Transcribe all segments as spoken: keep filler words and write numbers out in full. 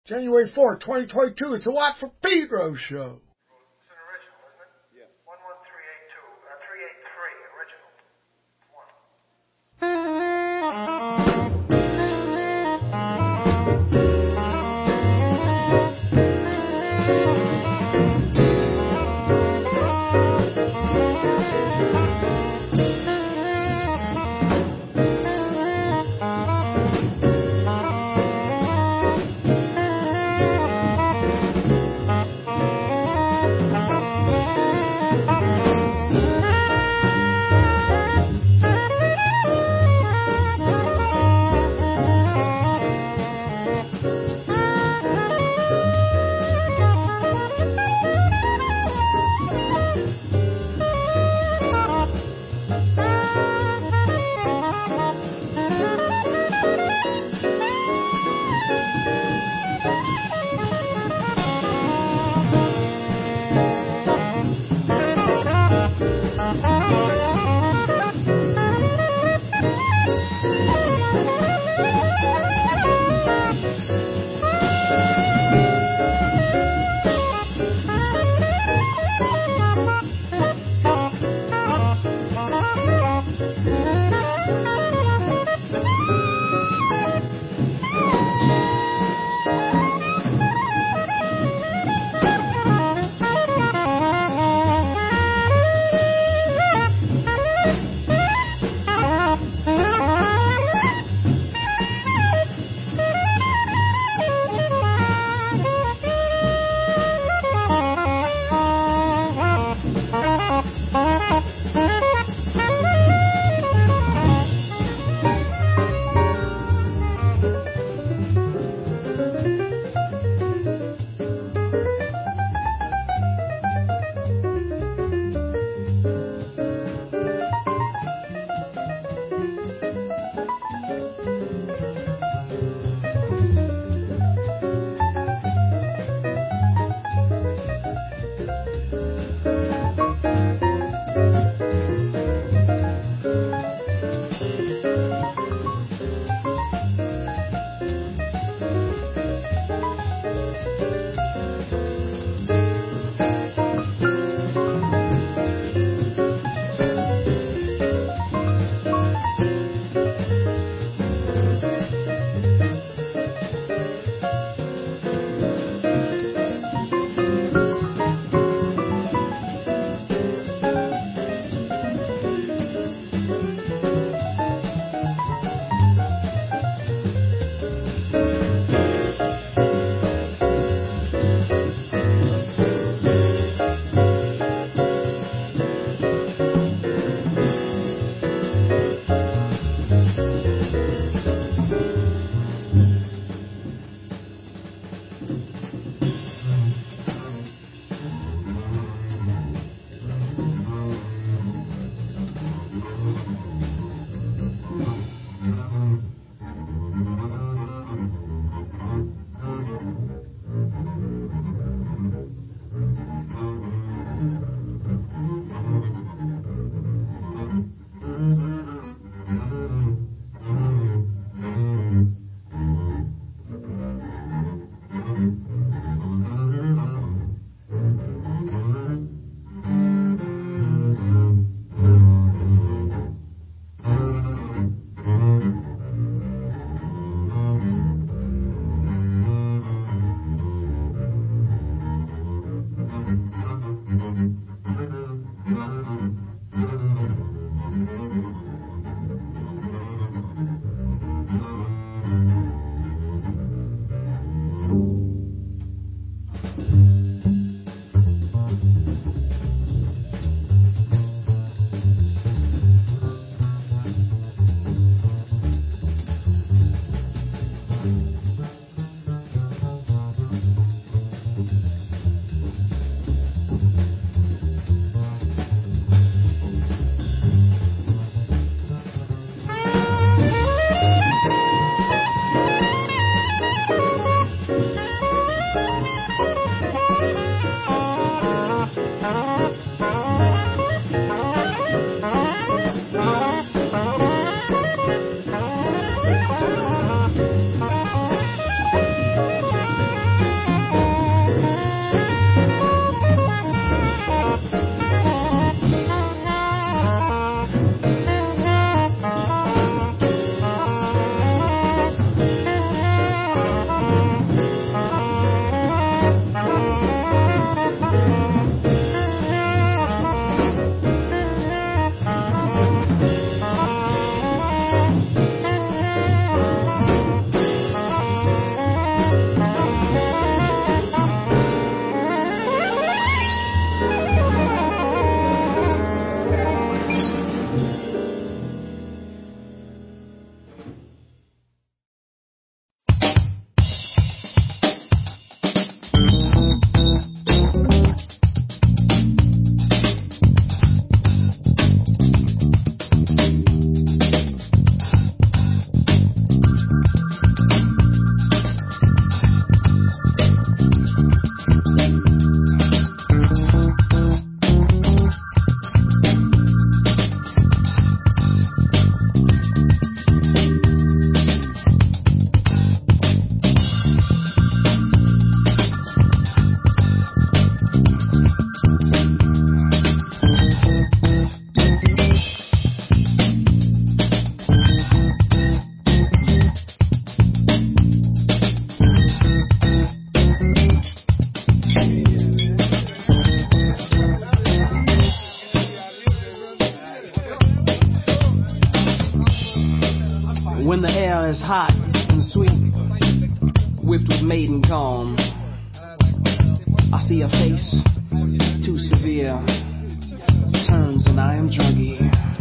January fourth, twenty twenty-two. It's the Watt from Pedro show. It's an original, isn't it? Yeah. one one three eight two, uh, three eight three, original. One. being calm. I see a face too severe, turns and I am druggy.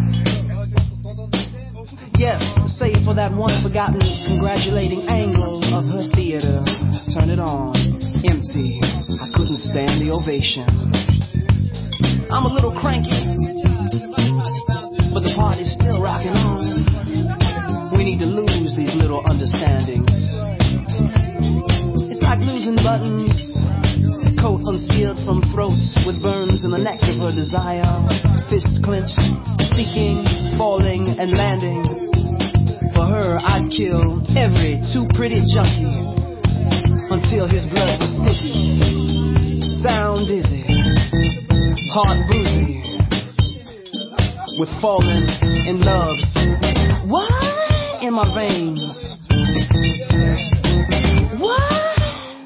Yes, save for that once forgotten congratulating angle of her theater. Turn it on, empty. I couldn't stand the ovation. I'm a little cranky, but the party's still rocking on. We need to lose these little understandings. It's like losing buttons, coat unsealed from throats with burns in the neck of her desire. Fist clenched, seeking, falling and landing. For her, I'd kill every too pretty junkie until his blood was sticky, sound dizzy, heart boozy, with falling in love's what in my veins. What?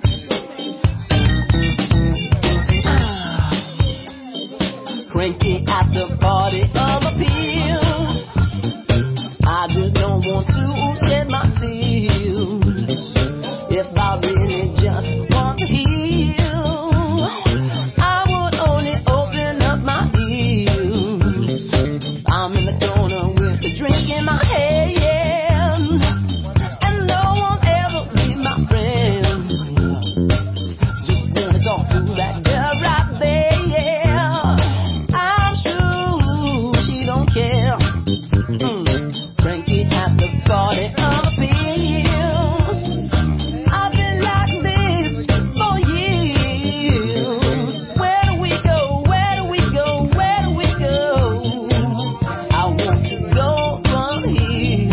Ah. Cranky at the party of appeals. I just don't want to shed my tears. If I really just want to heal, I would only open up my ears. I'm in the corner with a drink in my hand, and no one ever be my friend. Just wanna talk to that girl right there. I'm sure she don't care. Mm. Cranky at the party of appeals. I've been like this for years. Where do we go? Where do we go? Where do we go? I want to go from here.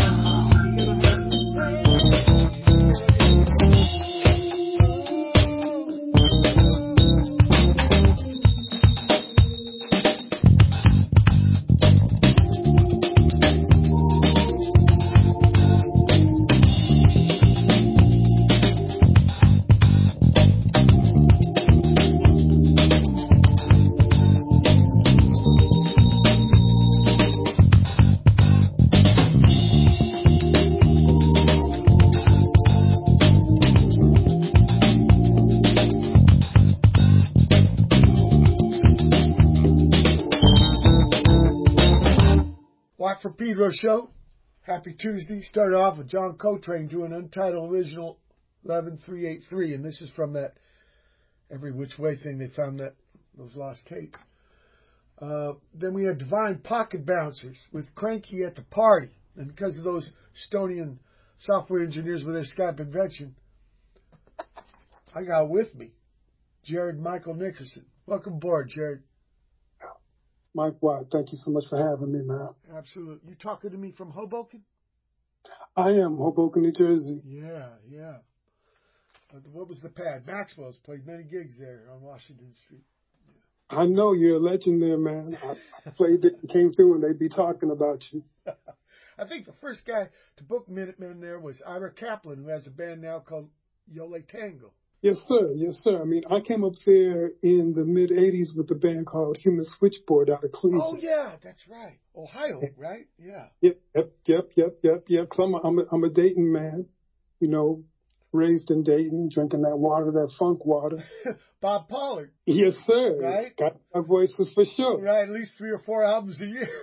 Watt from Pedro show. Happy Tuesday. Started off with John Coltrane doing Untitled Original eleven three eighty-three, and this is from that Every Which Way thing. They found that those lost tapes. Uh, then we had Divine Pocket Bouncers with Cranky at the Party, and because of those Estonian software engineers with their Skype invention, I got with me Jared Michael Nickerson. Welcome aboard, Jared. Mike Watt, thank you so much for having me, man. Absolutely. You talking to me from Hoboken? I am, Hoboken, New Jersey. Yeah, yeah. Uh, what was the pad? Maxwell's played many gigs there on Washington Street. Yeah. I know you're a legend there, man. I, I played it and came through, and they'd be talking about you. I think the first guy to book Minutemen there was Ira Kaplan, who has a band now called Yole Tango. Yes, sir. Yes, sir. I mean, I came up there in the mid-eighties with a band called Human Switchboard out of Cleveland. Oh, yeah, that's right. Ohio, right? Yeah. Yep, yep, yep, yep, yep, yep. Cause I'm a, I'm a, I'm a Dayton man, you know, raised in Dayton, drinking that water, that funk water. Bob Pollard. Yes, sir. Right? Got my voices for sure. Right, at least three or four albums a year.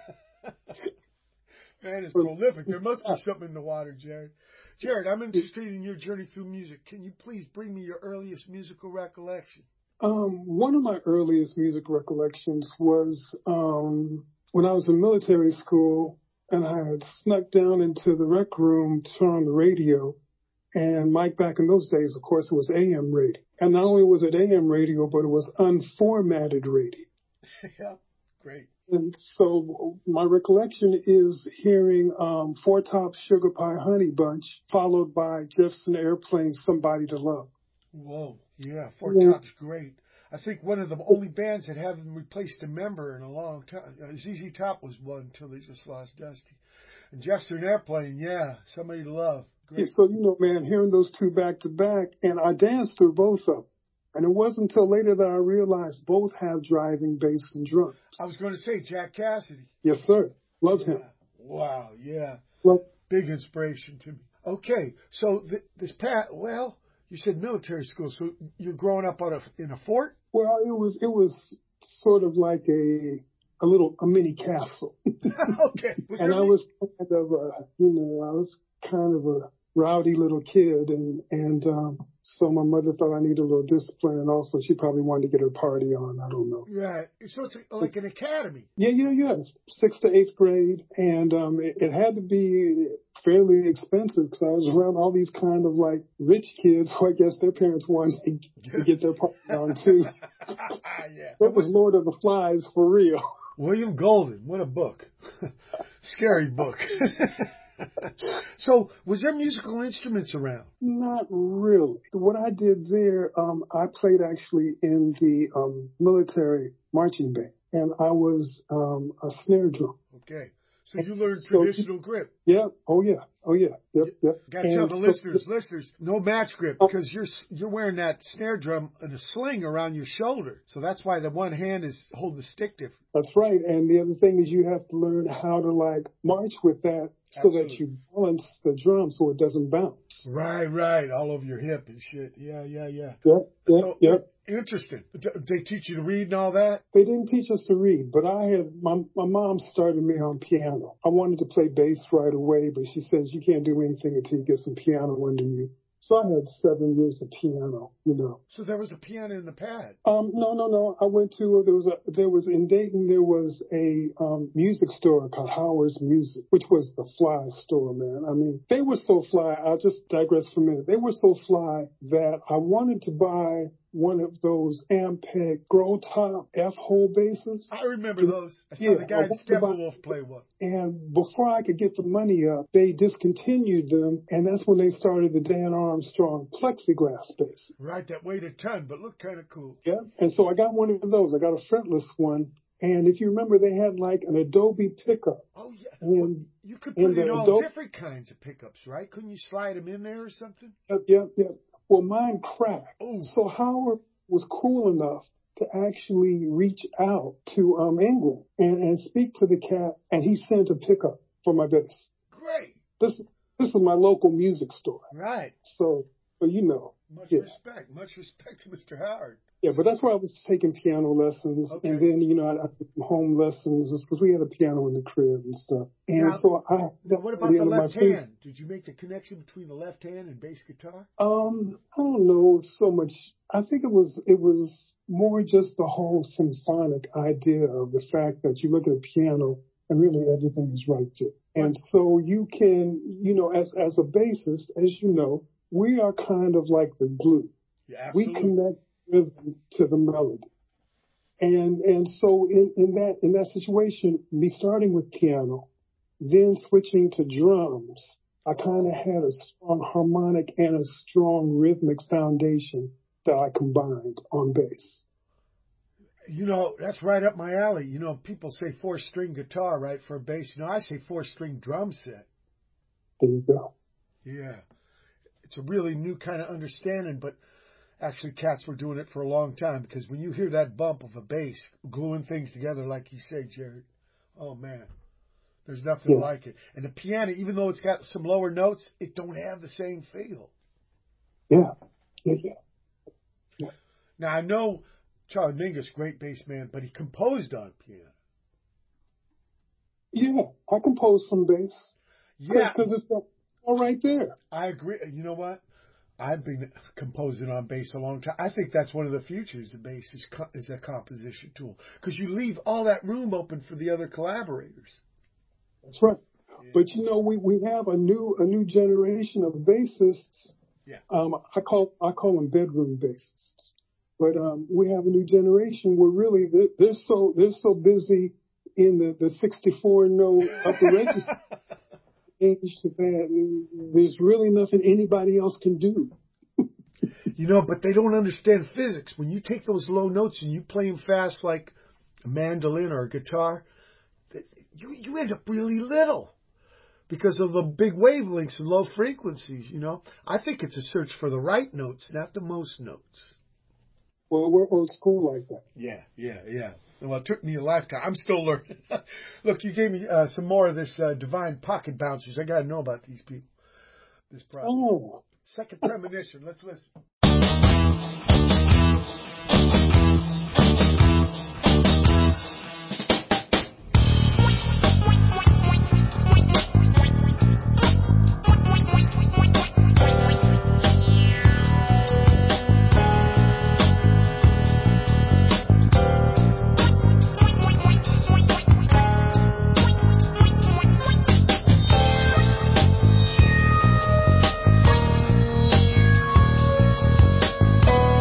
Man, it's prolific. There must be something in the water, Jared. Jared, I'm interested in your journey through music. Can you please bring me your earliest musical recollection? Um, one of my earliest music recollections was um, when I was in military school and I had snuck down into the rec room to turn on the radio. And Mike, back in those days, of course, it was A M radio. And not only was it A M radio, but it was unformatted radio. Yeah, great. And so my recollection is hearing um, Four Tops Sugar Pie Honey Bunch, followed by Jefferson Airplane, Somebody to Love. Whoa, yeah, Four Yeah. Tops, great. I think one of the only bands that haven't replaced a member in a long time. Uh, Z Z Top was one until they just lost Dusty. And Jefferson Airplane, yeah, Somebody to Love. Great. Yeah, so, you know, man, hearing those two back to back, and I danced through both of them. And it wasn't until later that I realized both have driving bass and drums. I was going to say Jack Cassidy. Yes, sir. Love Yeah. him. Wow, yeah. Well, Big inspiration to me. Okay, so th- this Pat, well, You said military school, so you're growing up on a, in a fort? Well, it was it was sort of like a a little a mini castle, Okay. Was and there I any- was kind of a you know I was kind of a rowdy little kid, and and um, so my mother thought I needed a little discipline, and also she probably wanted to get her party on. I don't know. Right. So it's like an academy. Yeah, yeah, yeah. Sixth to eighth grade, and um, it, it had to be fairly expensive because I was around all these kind of like rich kids who I guess their parents wanted to, to get their party on too. Yeah. That was Lord of the Flies for real. William Golden. What a book. Scary book. So, was there musical instruments around? Not really. What I did there, um, I played actually in the um, military marching band, and I was um, a snare drum. Okay. So you learned So- traditional grip. Yeah. Oh yeah. Oh yeah. Yep. Yep. Got to And tell the so- listeners, listeners, no match grip because you're you're wearing that snare drum and a sling around your shoulder. So that's why the one hand is holding the stick different. That's right. And the other thing is you have to learn how to like march with that so Absolutely. that you balance the drum so it doesn't bounce. Right, right. All over your hip and shit. Yeah, yeah, yeah. Yep. Yep. So Yep. interesting. D- They teach you to read and all that? They didn't teach us to read, but I had my my mom started me on piano. I wanted to play bass right away, but she says you can't do anything until you get some piano under you. So I had seven years of piano, you know. So there was a piano in the pad. Um, no, no, no. I went to there was a there was in Dayton there was a um, music store called Howard's Music, which was the fly store, man. I mean, they were so fly. I'll just digress for a minute. They were so fly that I wanted to buy one of those Ampeg Grow Top F-hole basses. I remember those. I saw Yeah, the guy I in wonder about- Steppenwolf play one. And before I could get the money up, they discontinued them, and that's when they started the Dan Armstrong plexiglass bass. Right, that weighed a ton, but looked kind of cool. Yeah, and so I got one of those. I got a fretless one, and if you remember, they had like an Adobe pickup. Oh, yeah. And You could put and in the all adult- different kinds of pickups, right? Couldn't you slide them in there or something? Yep, yep, yep. Well, mine cracked. Oh. So Howard was cool enough to actually reach out to um, England and, and speak to the cat, and he sent a pickup for my bass. Great. This this is my local music store. Right. So, so you know. Much Yeah. respect. Much respect to Mister Howard. Yeah, but that's where I was taking piano lessons, Okay. and then you know I, I took some home lessons because we had a piano in the crib and stuff. And Now- so I. Now, what about the the other- my left favorite- hand? Did you make the connection between the left hand and bass guitar? Um, I don't know so much. I think it was it was more just the whole symphonic idea of the fact that you look at a piano and really everything is right there. And so you can, you know, as as a bassist, as you know, we are kind of like the glue. Yeah, We connect rhythm to the melody. And and so in, in that in that situation, me starting with piano, then switching to drums, I kind of had a strong harmonic and a strong rhythmic foundation that I combined on bass. You know, that's right up my alley. You know, people say four-string guitar, right, for a bass. You know, I say four-string drum set. There you go. Yeah. It's a really new kind of understanding, but actually cats were doing it for a long time because when you hear that bump of a bass gluing things together like you say, Jared, oh, man, there's nothing Yeah. like it. And the piano, even though it's got some lower notes, it don't have the same feel. Yeah. Yeah, yeah. Now, I know Charlie Mingus, great bass man, but he composed on piano. Yeah, I compose from bass. Yeah, Because it's all right there. I agree. You know what? I've been composing on bass a long time. I think that's one of the futures of bass is, co- is a composition tool because you leave all that room open for the other collaborators. That's right. But you know, we, we have a new a new generation of bassists. Yeah. Um, I call I call them bedroom bassists. But um, we have a new generation where really they're, they're so they're so busy in the, the sixty-four note upper register age that there's really nothing anybody else can do. You know, but they don't understand physics. When you take those low notes and you play them fast like a mandolin or a guitar, you you end up really little because of the big wavelengths and low frequencies, you know. I think it's a search for the right notes, not the most notes. Well, we're old school like that. Yeah, yeah, yeah. Well, it took me a lifetime. I'm still learning. Look, you gave me uh, some more of this uh, Divine Pocket Bouncers. I got to know about these people. This project. Oh, Second Premonition. Let's listen. Thank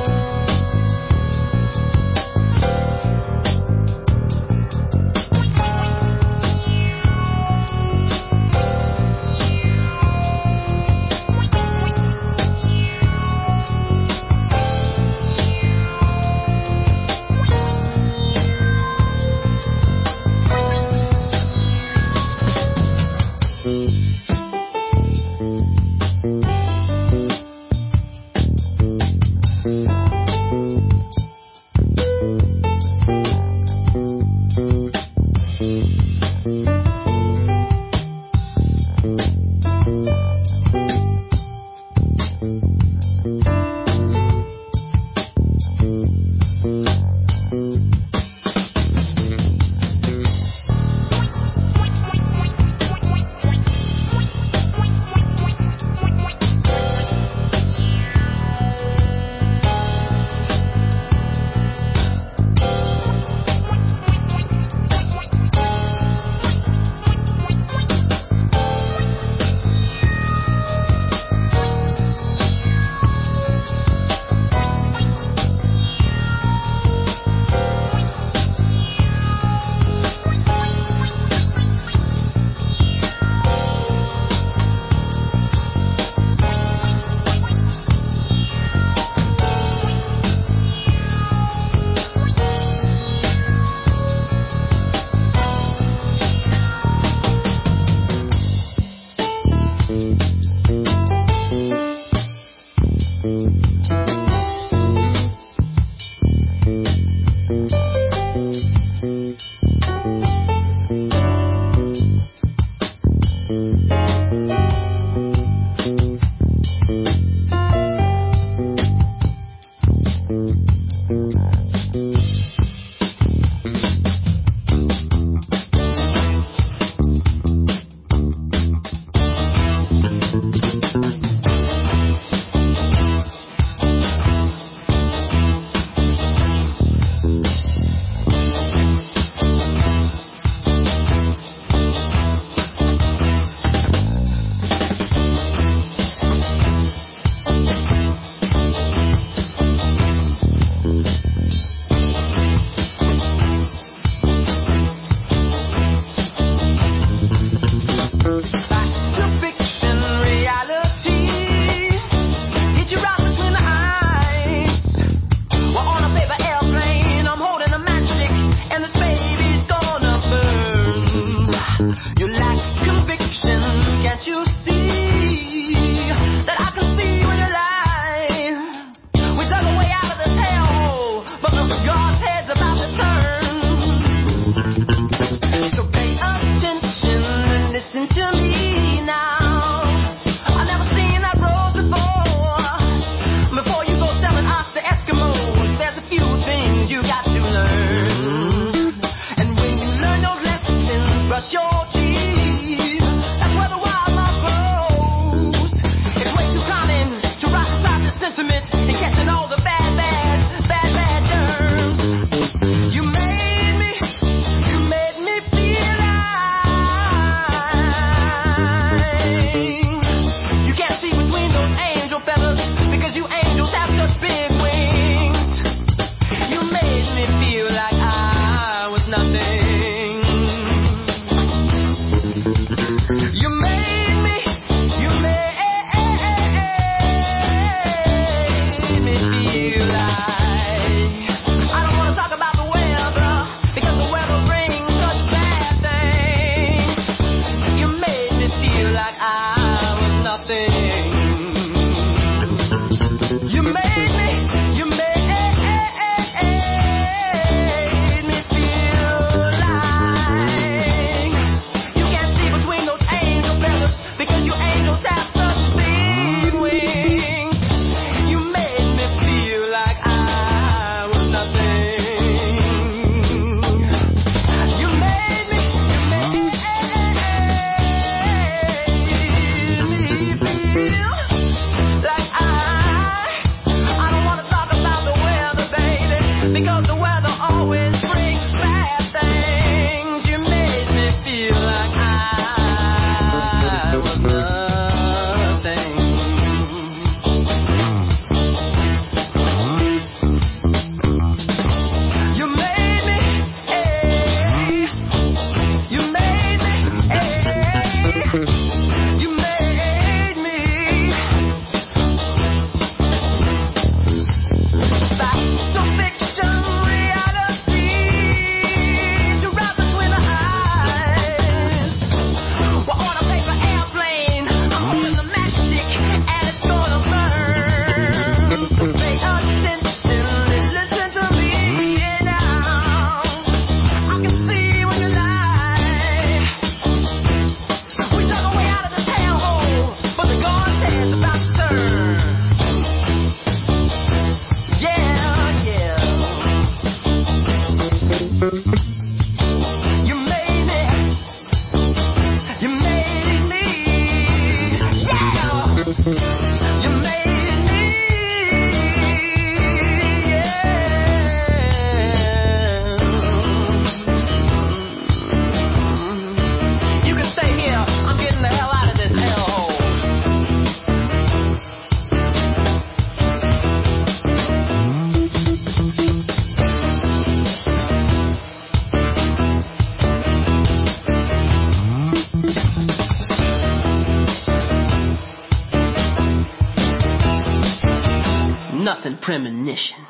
premonition.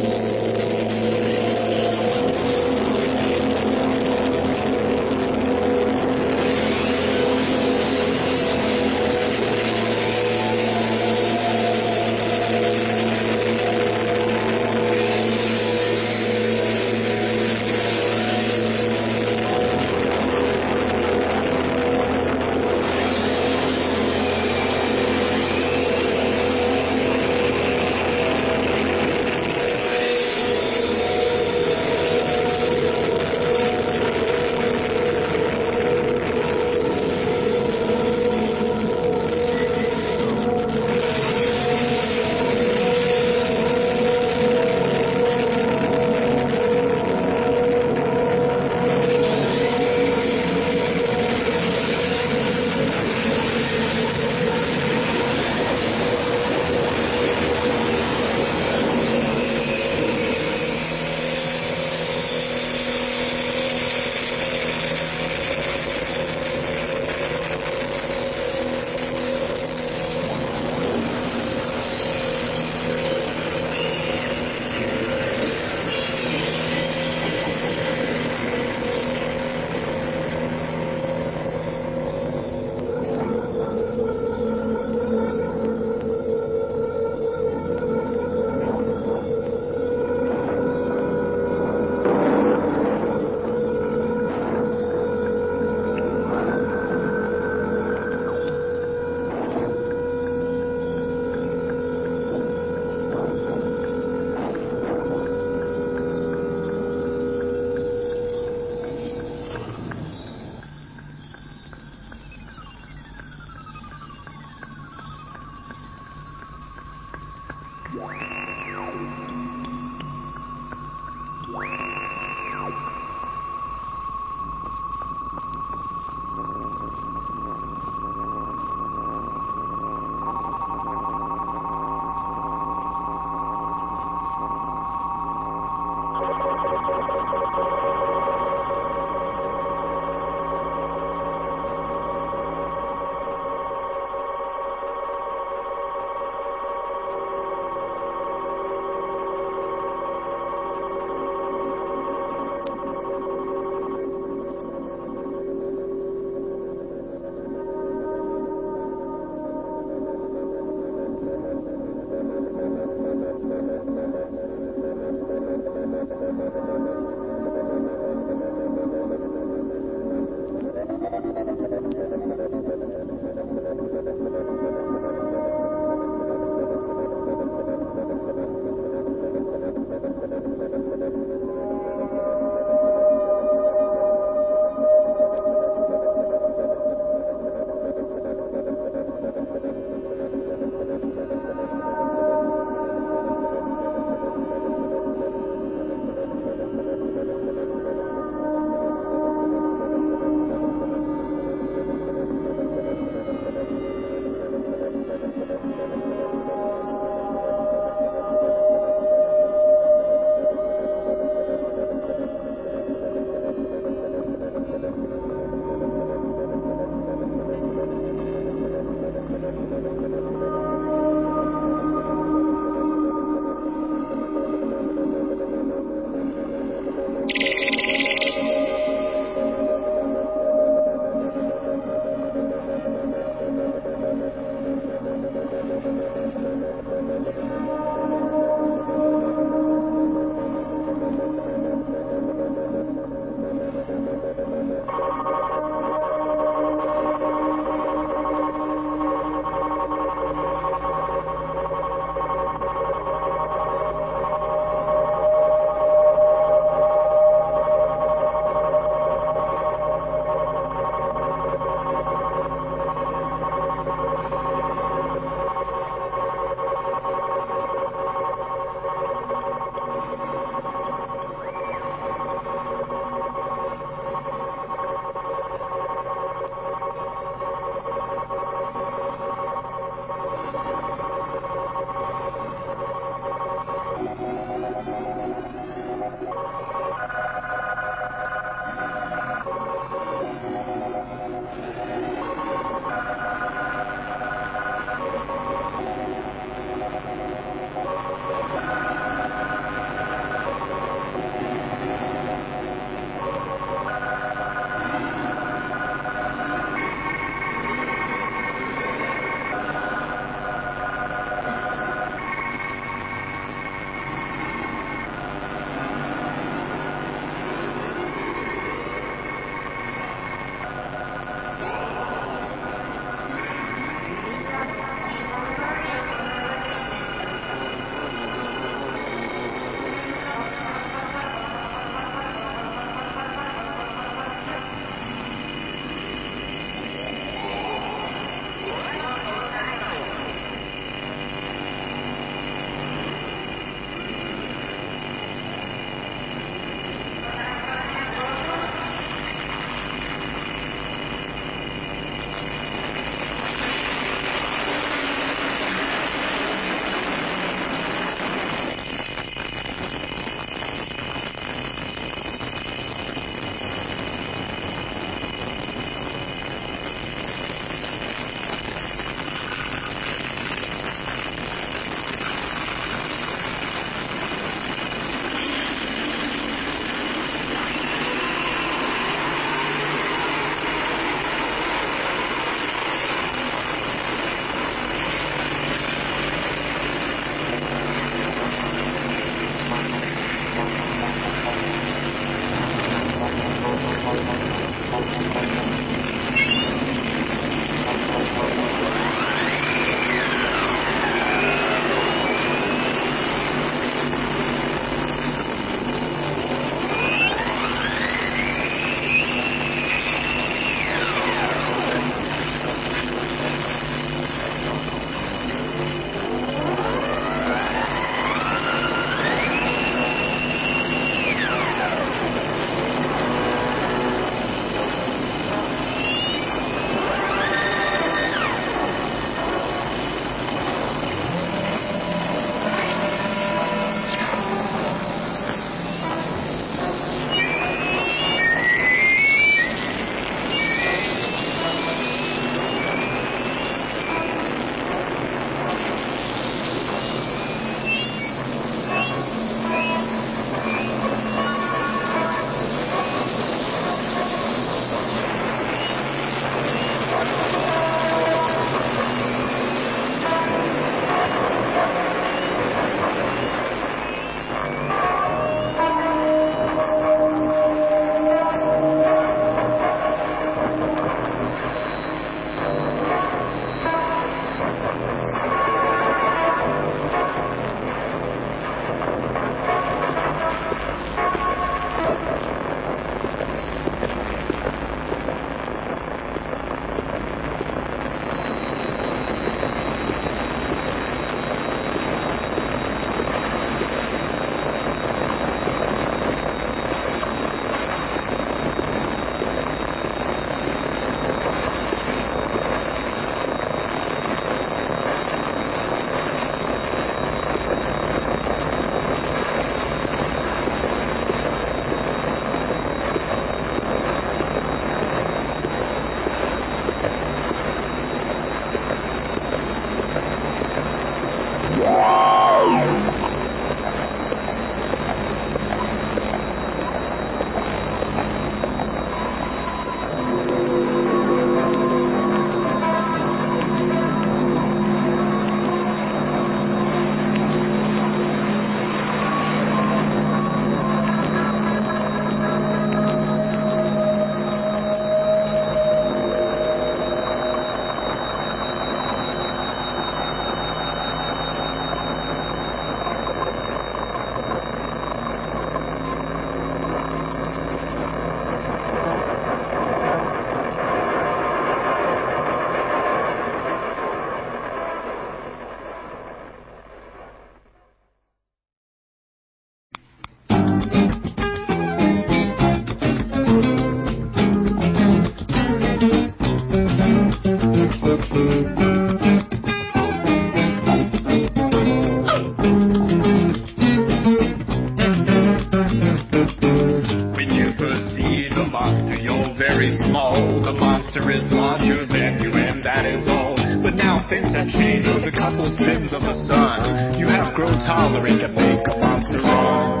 tolerant to make a monster wrong.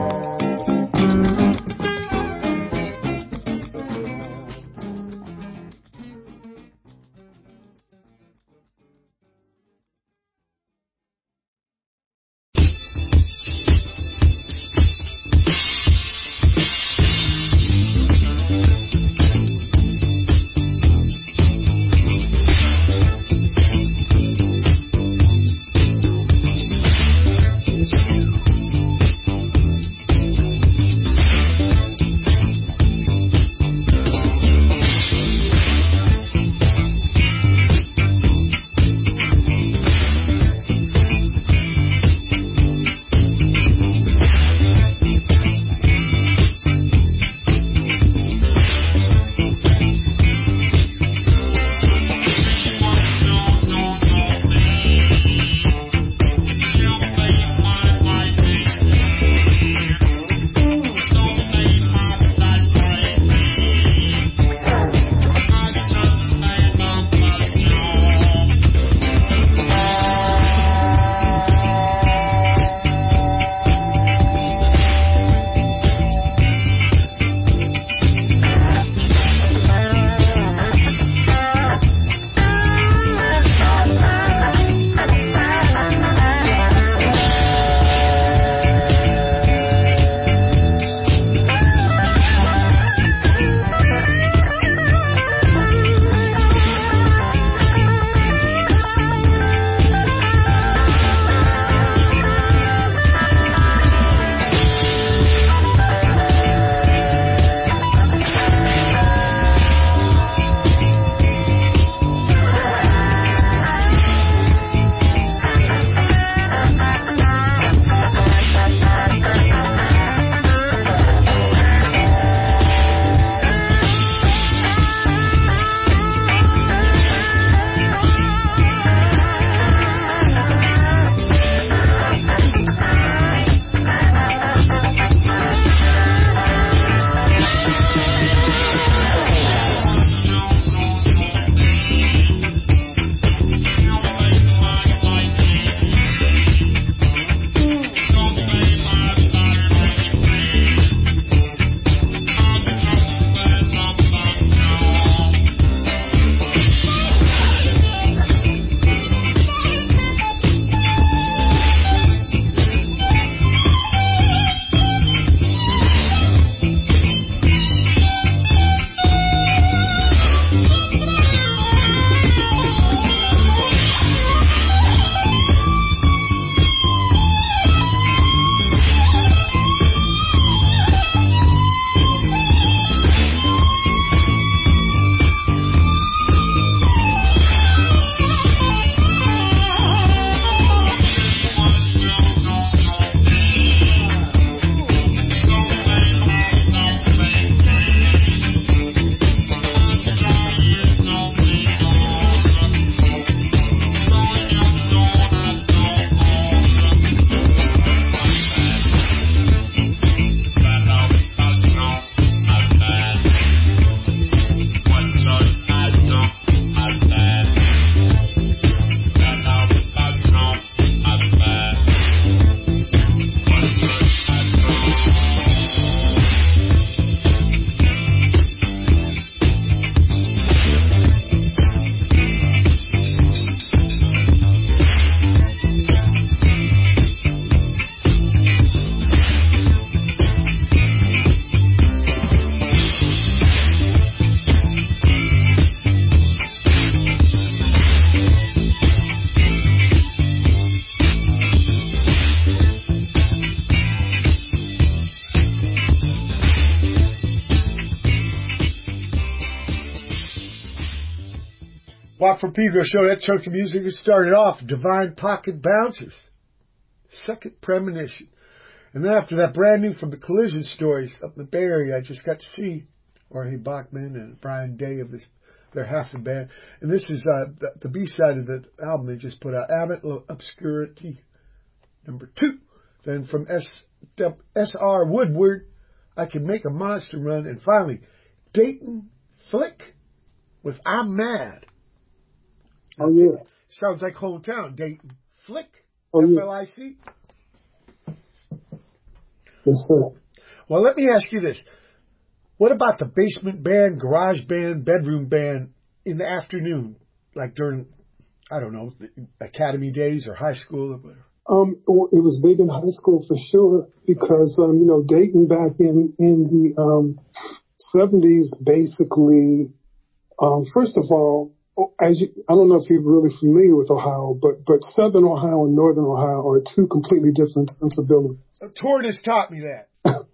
Watt from Pedro show. That chunk of music has started off Divine Pocket Bouncers, Second Premonition. And then after that, brand new from the Collision Stories up in the Bay Area, I just got to see Jorge Bachman and Brian Day of this, their half the band. And this is uh, the, the B-side of the album they just put out, Abbott Obscurity number two. Then from S. S R Woodward, I Can Make a Monster Run. And finally, Dayton Flick with I'm Mad. Oh, yeah. Sounds like hometown, Dayton Flick. Oh, F yeah. L I C. Yes, sir. Well, let me ask you this. What about the basement band, garage band, bedroom band in the afternoon, like during, I don't know, the academy days or high school or whatever? Um, it was big in high school for sure because, um, you know, Dayton back in, in the um, seventies, basically, um, first of all, as you, I don't know if you're really familiar with Ohio, but, but Southern Ohio and Northern Ohio are two completely different sensibilities. A tortoise taught me that.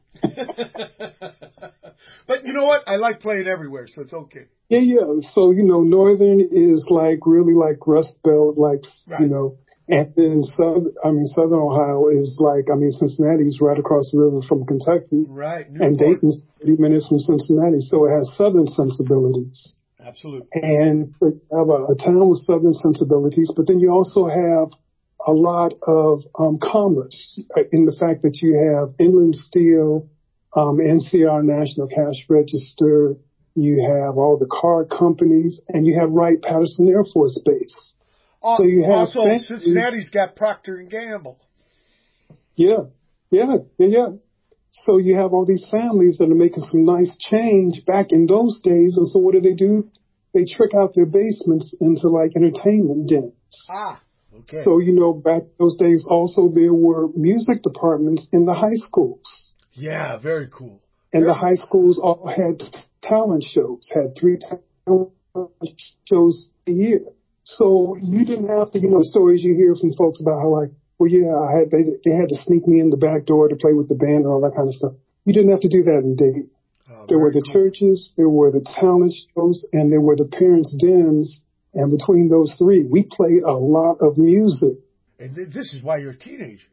But you know what? I like playing everywhere, so it's okay. Yeah, yeah. So, you know, Northern is like really like Rust Belt, like, right. You know, and then South, I mean, Southern Ohio is like, I mean, Cincinnati's right across the river from Kentucky. Right. Newport. And Dayton's thirty minutes from Cincinnati, so it has Southern sensibilities. Absolutely. And you have a, a town with Southern sensibilities, but then you also have a lot of um, commerce in the fact that you have Inland Steel, um, N C R, National Cash Register, you have all the car companies, and you have Wright-Patterson Air Force Base. Uh, so you have also, families. Cincinnati's got Procter and Gamble. Yeah, yeah, yeah, yeah. So you have all these families that are making some nice change back in those days, and so what do they do? They trick out their basements into like entertainment dens. Ah. Okay. So, you know, back those days also there were music departments in the high schools. Yeah, very cool. And very the high schools all had talent shows, had three talent shows a year. So you didn't have to, you know, stories you hear from folks about how like, well, yeah, I had, they, they had to sneak me in the back door to play with the band and all that kind of stuff. You didn't have to do that in Dayton. Oh, there were the cool. churches, there were the talent shows, and there were the parents' dens. And between those three, we played a lot of music. And this is why you're a teenager.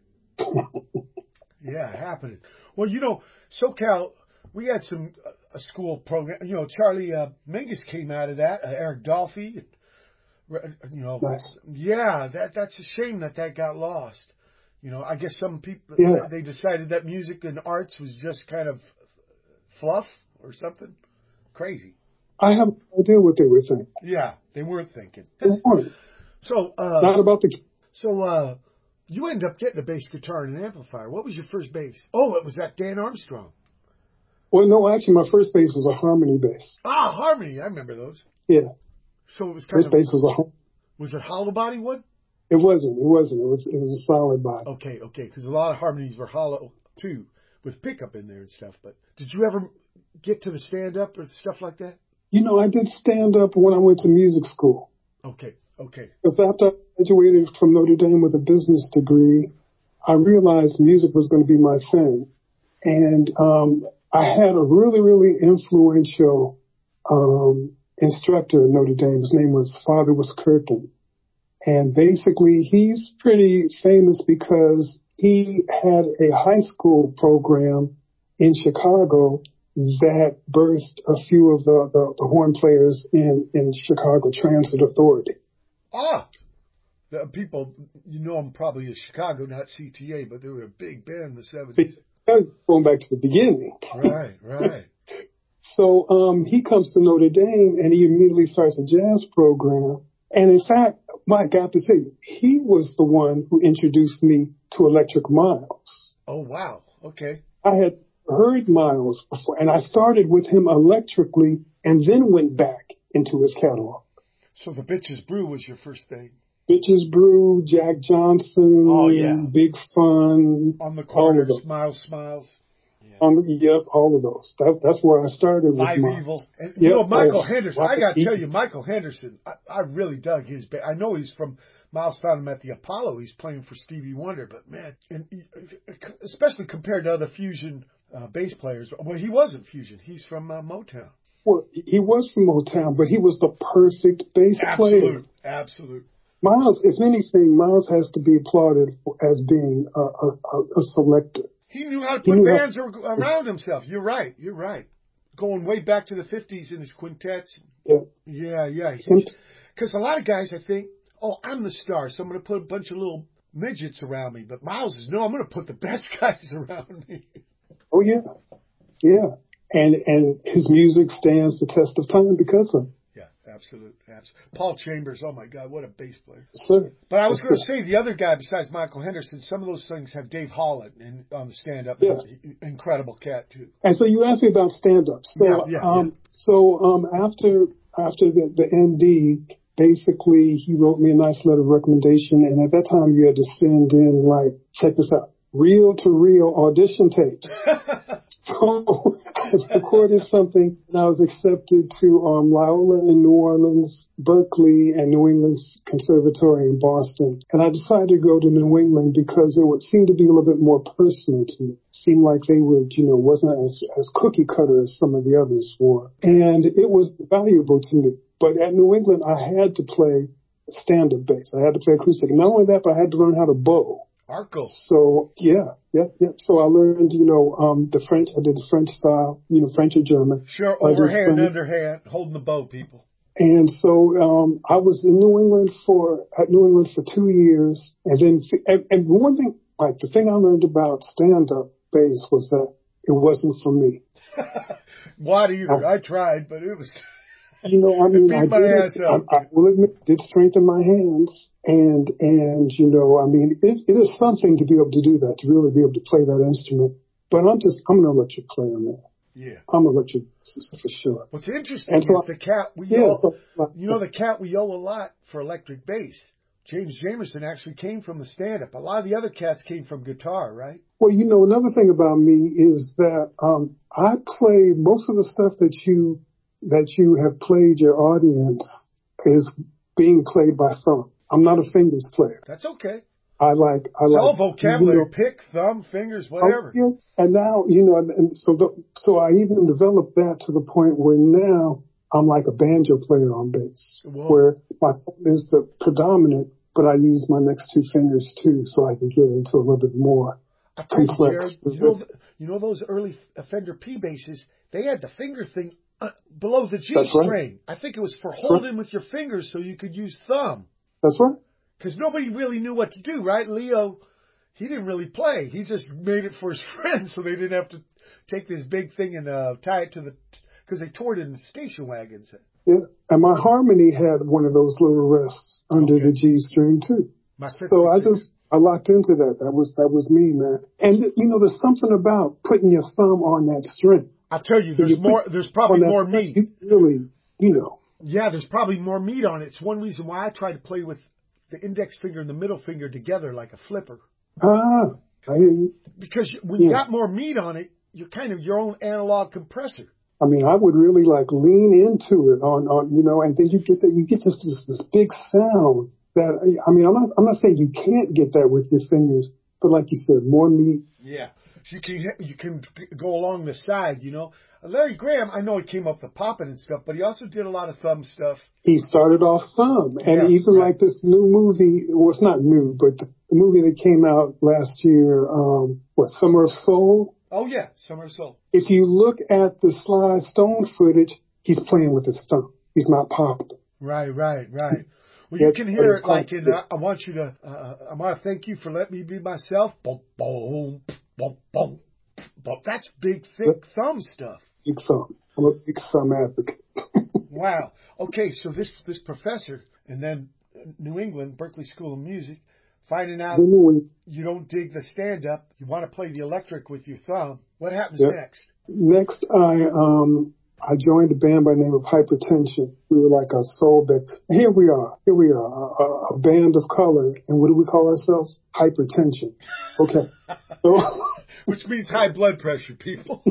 Yeah, happening. Well, you know, SoCal, we had some uh, a school program. You know, Charlie uh, Mingus came out of that. Uh, Eric Dolphy. Uh, you know, nice. Yeah, that that's a shame that that got lost. You know, I guess some people yeah. they decided that music and arts was just kind of fluff or something. Crazy. I have no idea what they were thinking. Yeah, they weren't thinking. They weren't. So, uh, not about the. So, uh, you ended up getting a bass guitar and an amplifier. What was your first bass? Oh, it was that Dan Armstrong. Well, no, actually, my first bass was a harmony bass. Ah, harmony. I remember those. Yeah. So it was kind first of. bass was a. Was it hollow body one? It wasn't. It wasn't. It was. It was a solid body. Okay, okay. Because a lot of harmonies were hollow too, with pickup in there and stuff. But did you ever get to the stand up or stuff like that? You know, I did stand up when I went to music school. Okay, okay. Because after I graduated from Notre Dame with a business degree, I realized music was going to be my thing. And um, I had a really, really influential um, instructor at Notre Dame. His name was Father Wiskirchen. And basically, he's pretty famous because he had a high school program in Chicago that birthed a few of the, the, the horn players in, in Chicago Transit Authority. Ah, the people, you know them probably as Chicago, not C T A, but they were a big band in the seventies. Going back to the beginning. Right, right. So um, he comes to Notre Dame and he immediately starts a jazz program. And in fact, I got to say, he was the one who introduced me to Electric Miles. Oh, wow. Okay. I had heard Miles before, and I started with him electrically and then went back into his catalog. So the Bitches Brew was your first thing? Bitches Brew, Jack Johnson, oh, yeah. Big Fun. On the Corner, Smiles, Smiles. Yeah. On the, yep, all of those. That, that's where I started with Five Miles. Evil. And, yep. You know, Michael oh, Henderson, I got to tell you, Michael Henderson, I, I really dug his band. I know he's from, Miles found him at the Apollo. He's playing for Stevie Wonder, but man, and he, especially compared to other fusion uh, bass players. Well, he wasn't fusion. He's from uh, Motown. Well, he was from Motown, but he was the perfect bass absolute, player. Absolute. Miles, if anything, Miles has to be applauded as being a, a, a selector. He knew how to put bands how, around himself. You're right. You're right. Going way back to the fifties in his quintets. Yeah. Yeah, yeah. Because a lot of guys, I think, oh, I'm the star, so I'm going to put a bunch of little midgets around me. But Miles is, no, I'm going to put the best guys around me. Oh, yeah. Yeah. And and his music stands the test of time because of it. Yeah, absolute, absolute. Paul Chambers, oh my God, what a bass player. Sir. But I was Yes, going to sir. say the other guy besides Michael Henderson, some of those things have Dave Holland in, on the stand-up. Yes. Incredible cat, too. And so you asked me about stand-up. So, Yeah, yeah, um, yeah. so um, after after the, the M D, basically he wrote me a nice letter of recommendation, and at that time you had to send in like, check this out, reel-to-reel audition tapes. So I recorded something, and I was accepted to um, Loyola in New Orleans, Berkeley, and New England's Conservatory in Boston. And I decided to go to New England because it would seem to be a little bit more personal to me. It seemed like they would, you know, wasn't as, as cookie cutter as some of the others were. And it was valuable to me. But at New England, I had to play stand-up bass. I had to play acoustic. Not only that, but I had to learn how to bow. Arco. So, yeah, yeah, yeah. So I learned, you know, um, the French, I did the French style, you know, French or German. Sure, I did overhand, French. underhand, holding the bow, people. And so, um, I was in New England for, at New England for two years. And then, and, and one thing, like the thing I learned about stand-up bass was that it wasn't for me. What either? I, I tried, but it was... You know, I mean, I beat my did ass it, up. I, I will admit, did strengthen my hands, and and you know, I mean, it, it is something to be able to do that, to really be able to play that instrument. But I'm just, I'm gonna let you play on that. Yeah, I'm gonna let you for sure. What's interesting and so is the cat we yeah, owe. so, like, you know, the cat we owe a lot for electric bass. James Jamerson actually came from the stand-up. A lot of the other cats came from guitar, right? Well, you know, another thing about me is that um, I play most of the stuff that you. that you have played your audience is being played by thumb. I'm not a fingers player. That's okay. I like, I it's like. all vocabulary, you know, pick, thumb, fingers, whatever. Oh, yeah. And now, you know, and, and so, the, so I even developed that to the point where now I'm like a banjo player on bass, Whoa. where my thumb is the predominant, but I use my next two fingers too, so I can get into a little bit more I tell you, complex. Jared, you know, you know those early Fender P basses, they had the finger thing Uh, below the G That's string. right. I think it was for That's holding right. with your fingers so you could use thumb. That's right. Because nobody really knew what to do, right? Leo, he didn't really play. He just made it for his friends so they didn't have to take this big thing and uh, tie it to the, because they tore it in the station wagons. Yeah. And my harmony had one of those little rests under Okay. the G string too. My So I just, I locked into that. That was, that was me, man. And you know, there's something about putting your thumb on that string. I'll tell you, there's You more, put- there's probably on that more string, meat. You really, you know. Yeah, there's probably more meat on it. It's one reason why I try to play with the index finger and the middle finger together like a flipper. Ah, I hear you. Because when you Yeah. got more meat on it, you're kind of your own analog compressor. I mean, I would really like lean into it on, on, you know, and then you get that, you get this, this, this big sound that, I mean, I'm not, I'm not saying you can't get that with your fingers, but like you said, more meat. Yeah. So you can, you can go along the side, you know. Larry Graham, I know he came up with popping and stuff, but he also did a lot of thumb stuff. He started off thumb, and Yeah, even right. like this new movie, well, it's not new, but the, the movie that came out last year, um, what, Summer of Soul? Oh, yeah, Summer of Soul. If you look at the Sly Stone footage, he's playing with his thumb. He's not popping. Right, right, right. Well, Yeah, you can hear it but like it's in, uh, I want you to, uh, I want to thank you for letting me be myself. Boom, boom, boom, boom, boom. That's big, thick thumb stuff. Big thumb. I'm a big thumb advocate. Wow. Okay, so this this professor, and then New England, Berkeley School of Music, finding out you don't dig the stand-up, you want to play the electric with your thumb. What happens Yep. next? Next, I um I joined a band by the name of Hypertension. We were like a soul band. Here we are. Here we are, a, a band of color. And what do we call ourselves? Hypertension. Okay. So, which means high blood pressure, people.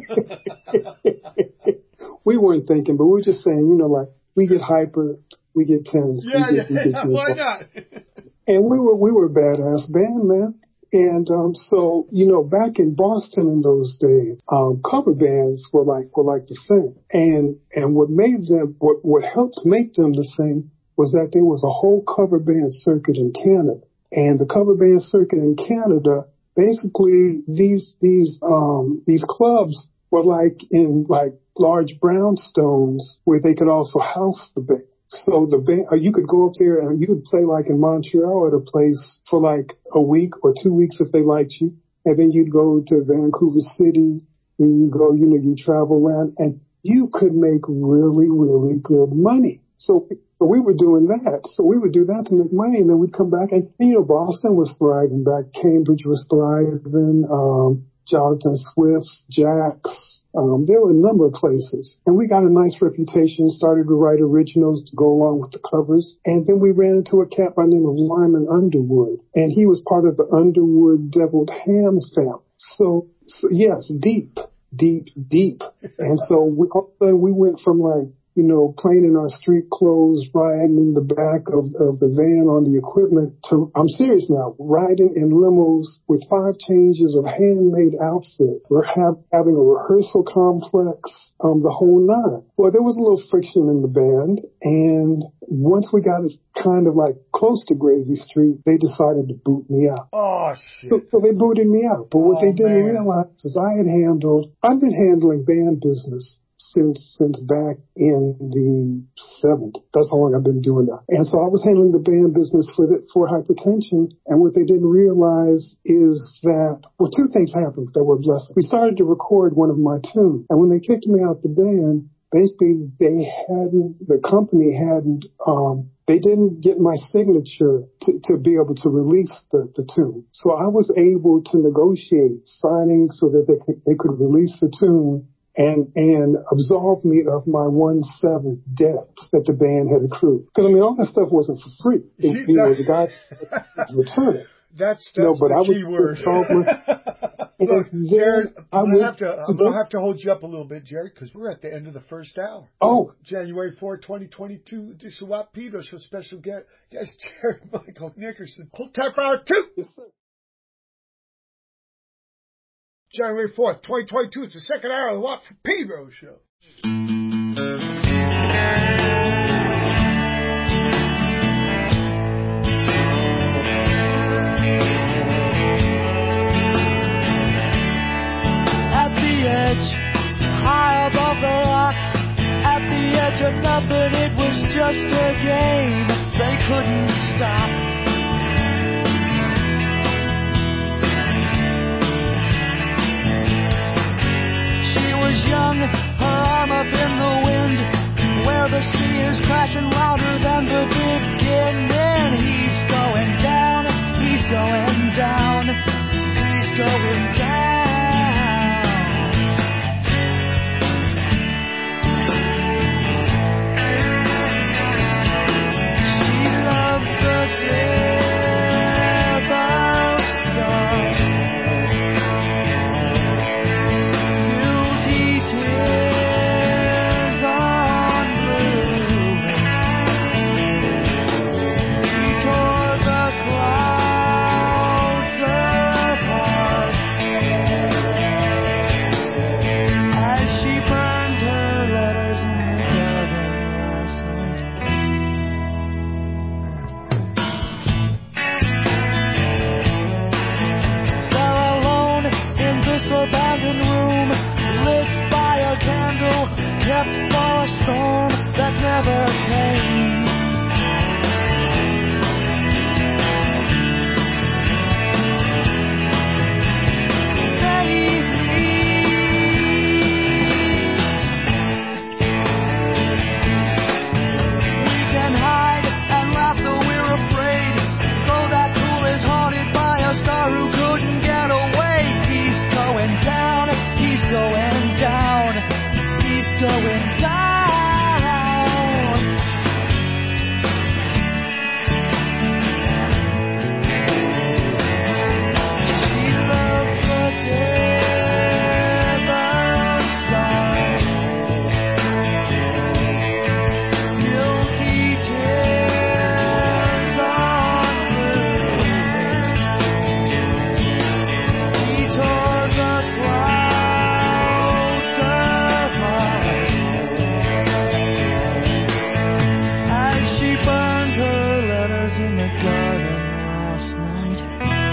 We weren't thinking, but we were just saying, you know, like we get hyper, we get tense. Yeah, we get, yeah. we get Why not? And we were we were a badass band, man. And um, so, you know, back in Boston in those days, um, cover bands were like were like the thing. And and what made them, what what helped make them the thing was that there was a whole cover band circuit in Canada. And the cover band circuit in Canada, basically these these um these clubs were like in like large brownstones where they could also house the band. So the band, or you could go up there and you could play like in Montreal at a place for like a week or two weeks if they liked you. And then you'd go to Vancouver City, then you go, you know, you travel around and you could make really, really good money. So, so we were doing that. So we would do that to make money, and then we'd come back. And, you know, Boston was thriving back. Cambridge was thriving. Um, Jonathan Swift's, Jack's. Um, there were a number of places. And we got a nice reputation, started to write originals to go along with the covers. And then we ran into a cat by the name of Lyman Underwood. And he was part of the Underwood Deviled Ham family. So, so yes, deep, deep, deep. And so we, all of a sudden we went from like, you know, playing in our street clothes, riding in the back of, of the van on the equipment to, I'm serious now, riding in limos with five changes of handmade outfit. We're have, having a rehearsal complex, um, the whole nine. Well, there was a little friction in the band, and once we got as kind of like close to Gravy Street, they decided to boot me out. Oh, shit. So, so they booted me out. But what Oh, they didn't man. realize is I had handled, I've been handling band business since since back in the seventies. That's how long I've been doing that. And so I was handling the band business for the, for Hypertension. And what they didn't realize is that, well, two things happened that were a blessing. We started to record one of my tunes. And when they kicked me out the band, basically they hadn't, the company hadn't, um, they didn't get my signature to, to be able to release the, the tune. So I was able to negotiate signing so that they could, they could release the tune and and absolve me of my one-seventh debt that the band had accrued. Because, I mean, all that stuff wasn't for free. It, you know, the guy had to return it. That's, that's no, but the I key was, word. Look, Jared, I'm going to have to, I'm go, gonna have to hold you up a little bit, Jared, because we're at the end of the first hour. Oh. January fourth, twenty twenty-two, this is Watt Pedro Show special guest, guest Jared Michael Nickerson. Hold tight for hour two. Yes, sir. January fourth, twenty twenty-two. It's the second hour of the Watt Pedro Show. At the edge, high above the rocks, at the edge of nothing, it was just a game they couldn't stop. Young, her arm up in the wind, where the sea is crashing louder than the beginning. He's going down, he's going down, he's going down. She loved the death of stars. Abandoned room, lit by a candle, kept for a storm that never came. Save me. We can hide and laugh though we're afraid, though that pool is haunted by a star who couldn't get away. Going down, he's going down, he's going down. She loved the seven stars, guilty tears on blue. He tore the clouds apart as she burned her letters in the garden last night.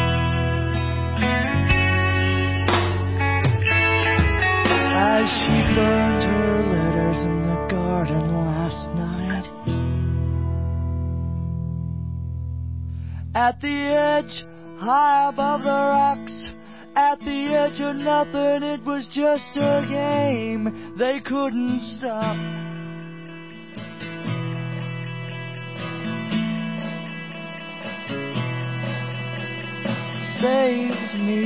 As she burned her letters in the garden last night. At the edge, high above the rocks, at the edge of nothing, it was just a game they couldn't stop. save me.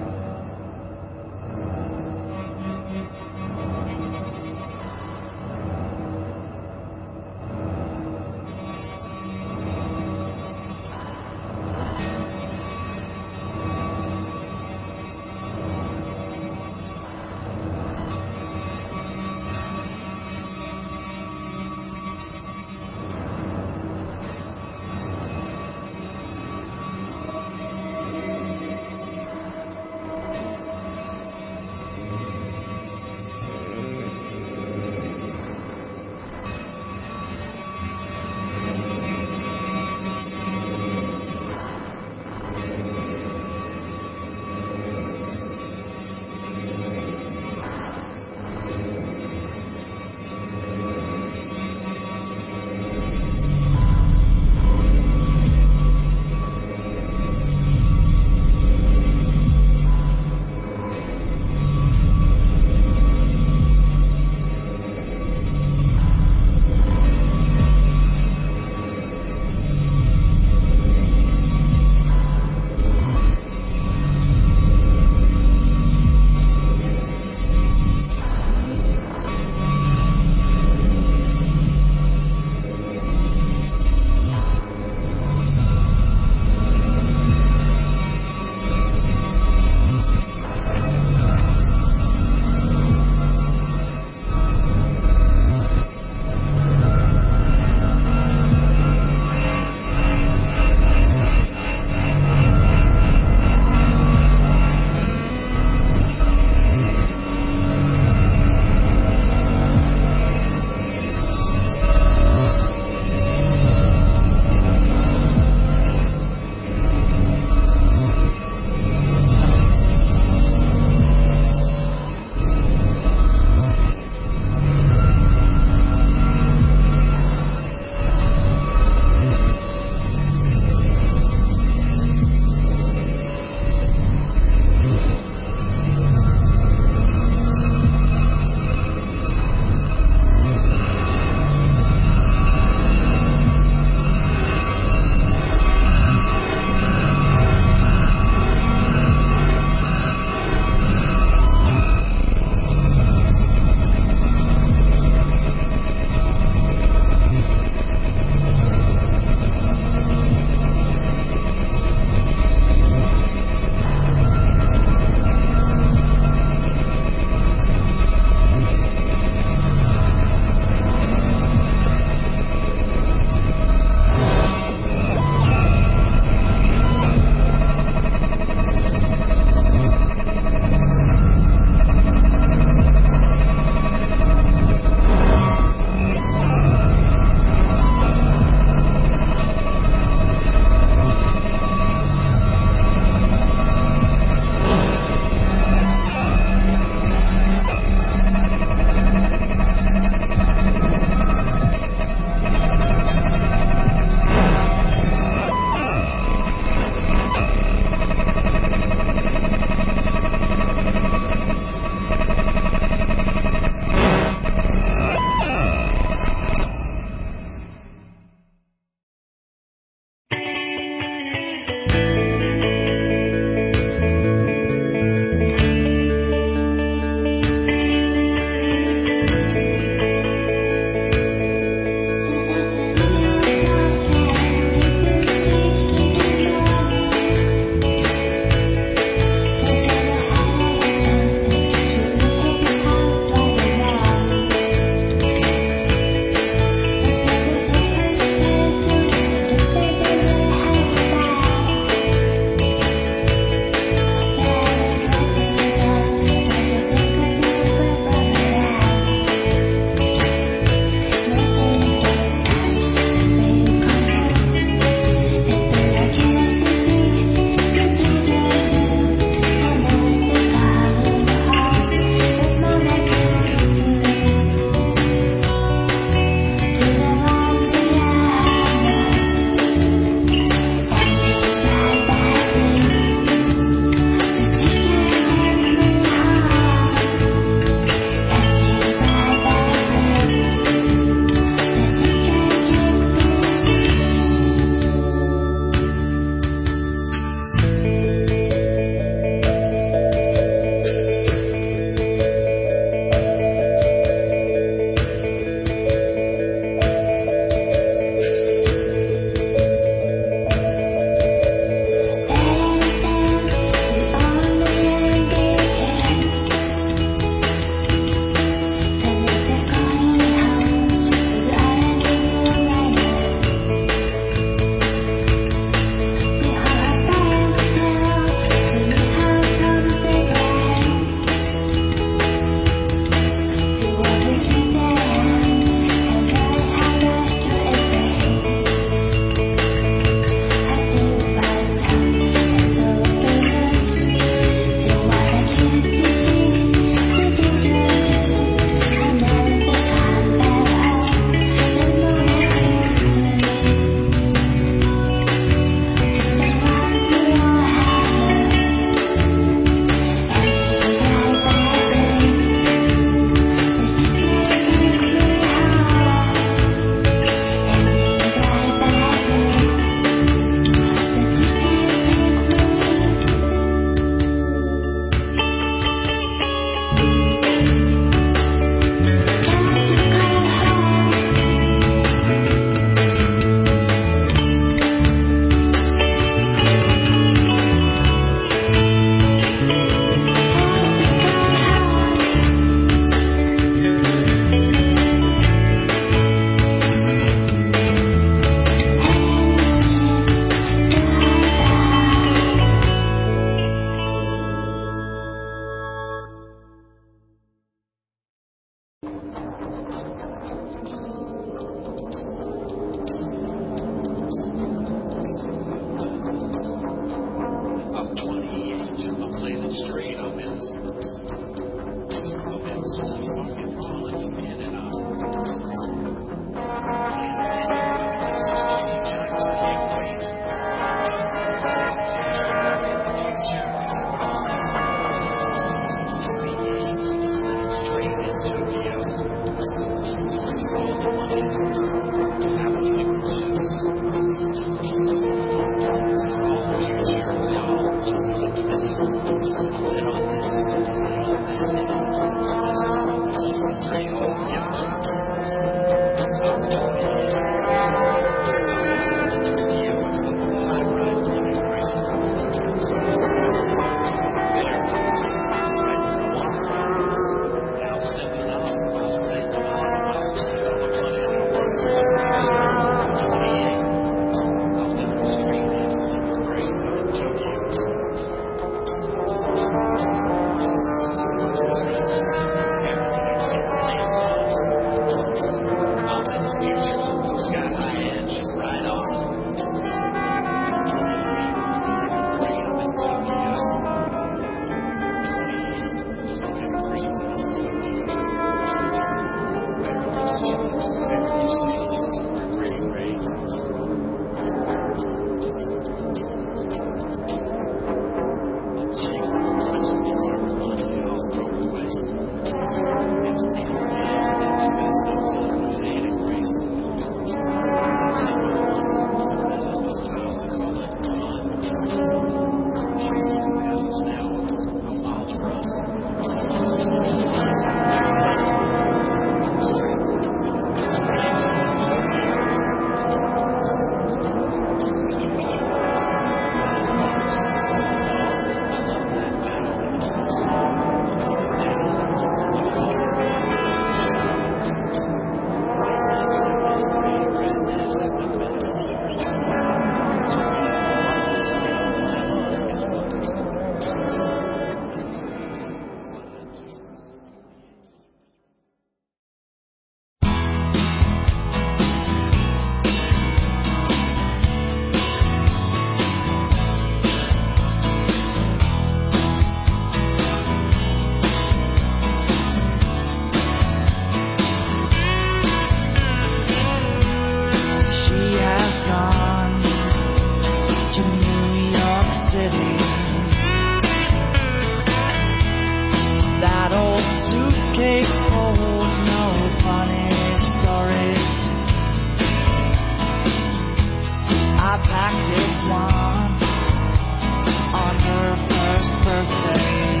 packed it once on her first birthday.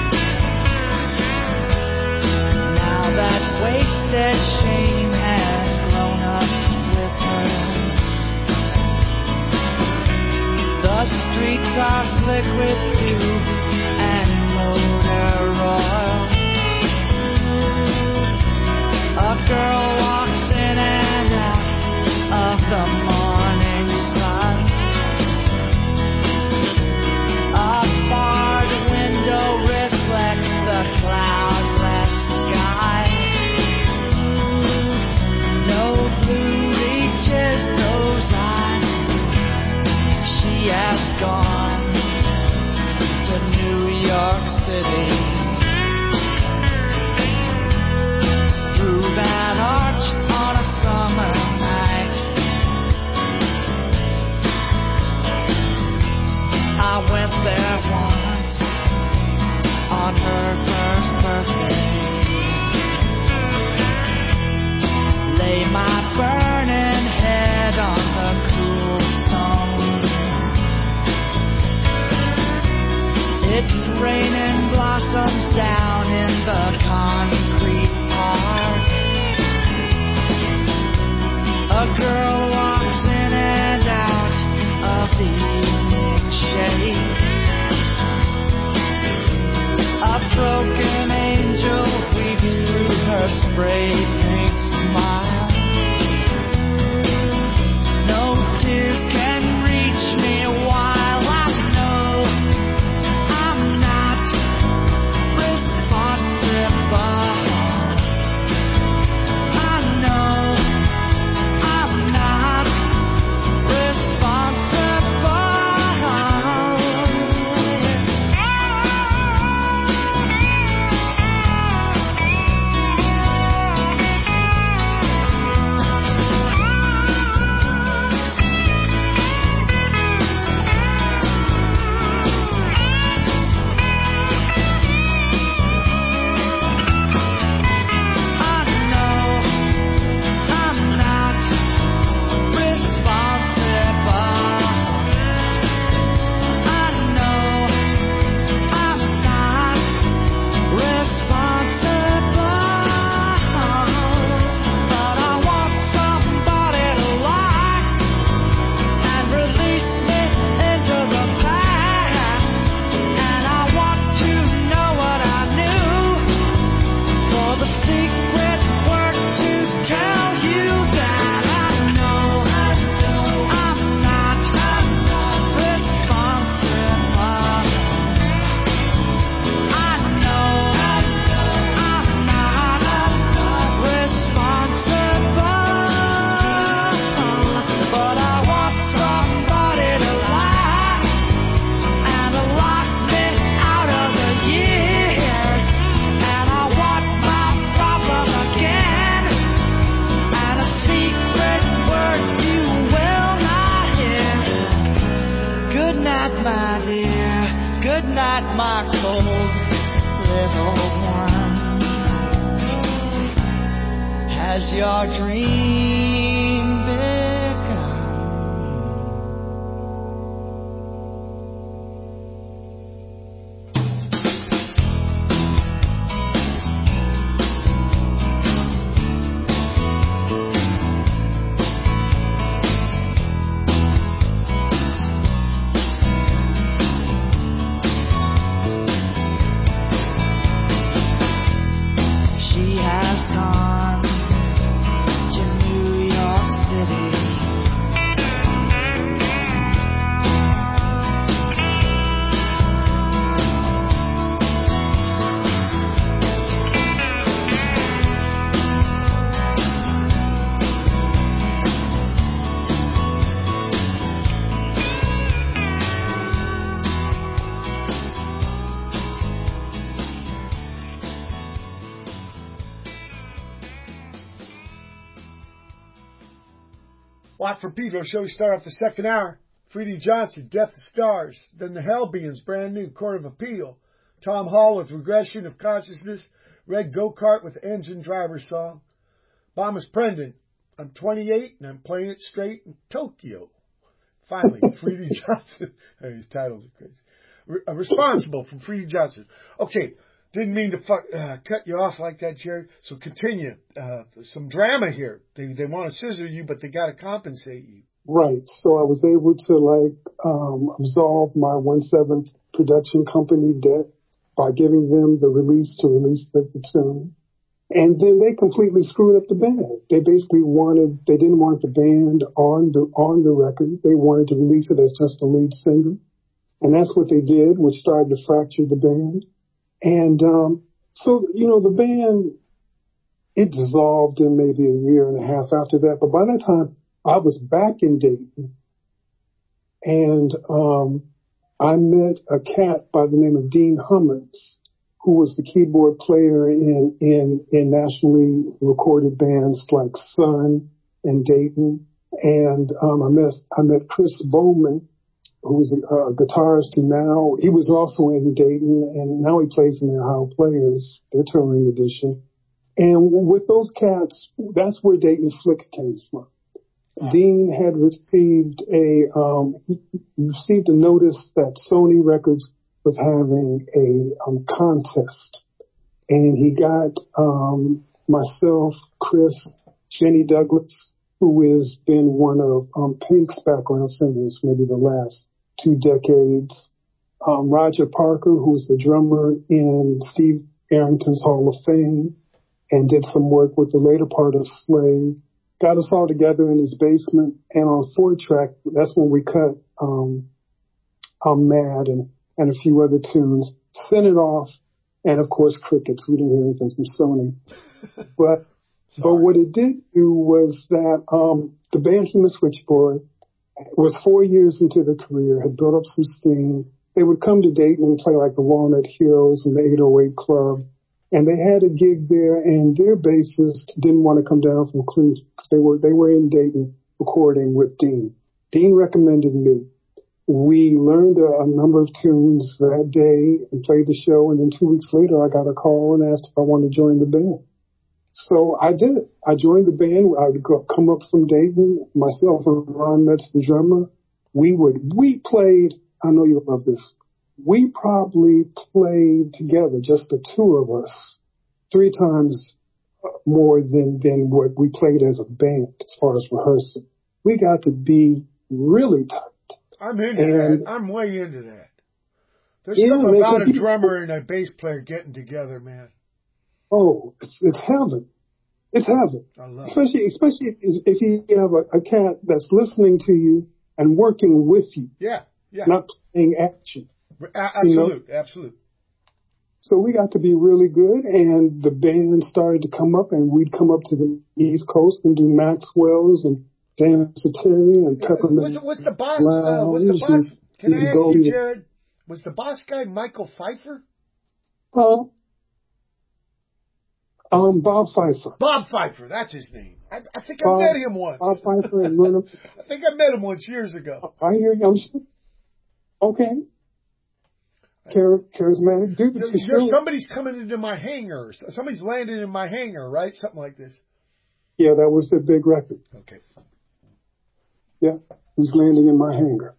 Now that wasted shame has grown up with her. The streets are slick with dew and motor oil. A girl walks in and out of the morning sun. A barred window reflects the cloudless sky. No blue reaches those eyes. She has gone to New York City. Through that arch on a summer night, I went there once on her first birthday. Lay my burning head on the cool stone. It's raining blossoms down in the concrete park. A girl walks in and out of the evening shade. A broken angel weeps through her spray paint smile. No tears can reach me while I know I'm not responsible. I know I'm not your dream become? She has gone to New York City. Watt from Pedro show. We start off the second hour. Freddie Johnson, Death of Stars. Then the Hellbeings, brand new, Court of Appeal. Tom Hall with Regression of Consciousness. Red Go-Kart with Engine Driver Song. Bomis Prendin, I'm twenty-eight and I'm playing it straight in Tokyo. Finally, Freddie Johnson. Hey, his titles are crazy. Re- uh, responsible from Freddie Johnson. Okay, didn't mean to fuck, uh, cut you off like that, Jerry. So continue. Uh, some drama here. They they want to scissor you, but they got to compensate you. Right. So I was able to like um, absolve my one seventh production company debt by giving them the release to release the, the tune. And then they completely screwed up the band. They basically wanted, they didn't want the band on the, on the record. They wanted to release it as just the lead singer. And that's what they did, which started to fracture the band. And, um, so, you know, the band, it dissolved in maybe a year and a half after that. But by that time, I was back in Dayton. And, um, I met a cat by the name of Dean Hummonds, who was the keyboard player in, in, in nationally recorded bands like Sun and Dayton. And, um, I met, I met Chris Bowman, who was a, a guitarist who now, he was also in Dayton, and now he plays in the Ohio Players, their touring edition. And with those cats, that's where Dayton Flick came from. Wow. Dean had received a, um, he received a notice that Sony Records was having a um, contest, and he got um, myself, Chris, Jenny Douglas, who has been one of um, Pink's background singers, maybe the last two decades, um, Roger Parker, who was the drummer in Steve Arrington's Hall of Fame, and did some work with the later part of Slave. Got us all together in his basement, and on four track, that's when we cut um, I'm Mad and and a few other tunes, sent it off, and of course crickets. We didn't hear anything from Sony. But but what it did do was that um, the band Human Switchboard was four years into their career, had built up some steam. They would come to Dayton and play like the Walnut Heroes and the eight oh eight Club, and they had a gig there, and their bassist didn't want to come down from Cleveland because they were they were in Dayton recording with Dean. Dean recommended me. We learned a, a number of tunes that day and played the show, and then two weeks later I got a call and asked if I wanted to join the band. So I did. I joined the band. I would go, come up from Dayton, myself and Ron Metz, the drummer. We would, we played, I know you'll love this, we probably played together, just the two of us, three times more than, than what we played as a band as far as rehearsing. We got to be really tight. I'm into and, that. I'm way into that. There's yeah, something man, about a you, drummer and a bass player getting together, man. Oh, it's, it's heaven. It's heaven. I love especially, it. Especially if, if you have a, a cat that's listening to you and working with you. Yeah, yeah. Not playing at you. A- absolute, you know? absolute. So we got to be really good, and the band started to come up, and we'd come up to the East Coast and do Maxwell's and Dan Satirian and Peppermint. Was, was the boss, uh, was the boss, can I ask you, Jared, was the boss guy Michael Pfeiffer? Uh, um, Bob Pfeiffer. Bob Pfeiffer, that's his name. I, I think Bob, I met him once. Bob Pfeiffer and Leonard. I think I met him once years ago. I hear you. I'm sure. Okay. Char- charismatic dude. You know, you know, somebody's coming into my hangar. Somebody's landing in my hangar, right? Something like this. Yeah, that was the big record. Okay. Yeah, who's landing in my hangar.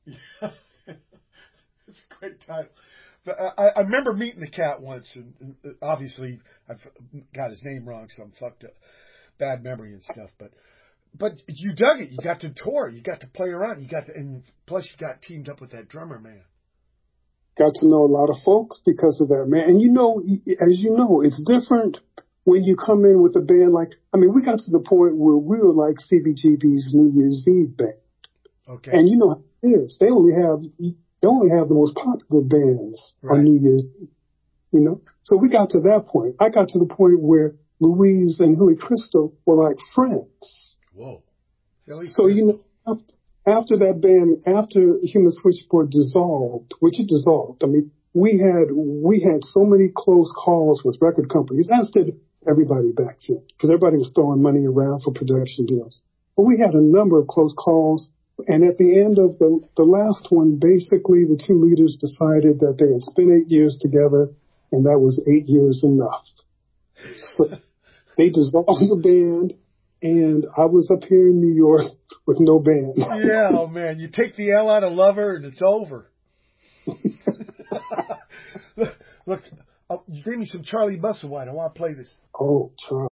It's a great title. But I, I remember meeting the cat once, and, and obviously I've got his name wrong, so I'm fucked up. Bad memory and stuff. But but you dug it. You got to tour. You got to play around. You got to, and plus you got teamed up with that drummer, man. Got to know a lot of folks because of that, man. And you know, as you know, it's different when you come in with a band like, I mean, we got to the point where we were like C B G B's New Year's Eve band. Okay. And you know how it is. They only have, they only have the most popular bands right. on New Year's Eve, you know? So we got to that point. I got to the point where Louise and Hilly Crystal were like friends. Whoa. Hilly so, Crystal. You know, after, after that band, after Human Switchboard dissolved, which it dissolved, I mean, we had, we had so many close calls with record companies, as did everybody back then, because everybody was throwing money around for production deals. But we had a number of close calls, and at the end of the, the last one, basically the two leaders decided that they had spent eight years together, and that was eight years enough. So they dissolved the band, and I was up here in New York with no band. Yeah, oh man, you take the L out of Lover and it's over. look, look oh, you gave me some Charlie Musselwhite. I want to play this. Oh, Charlie.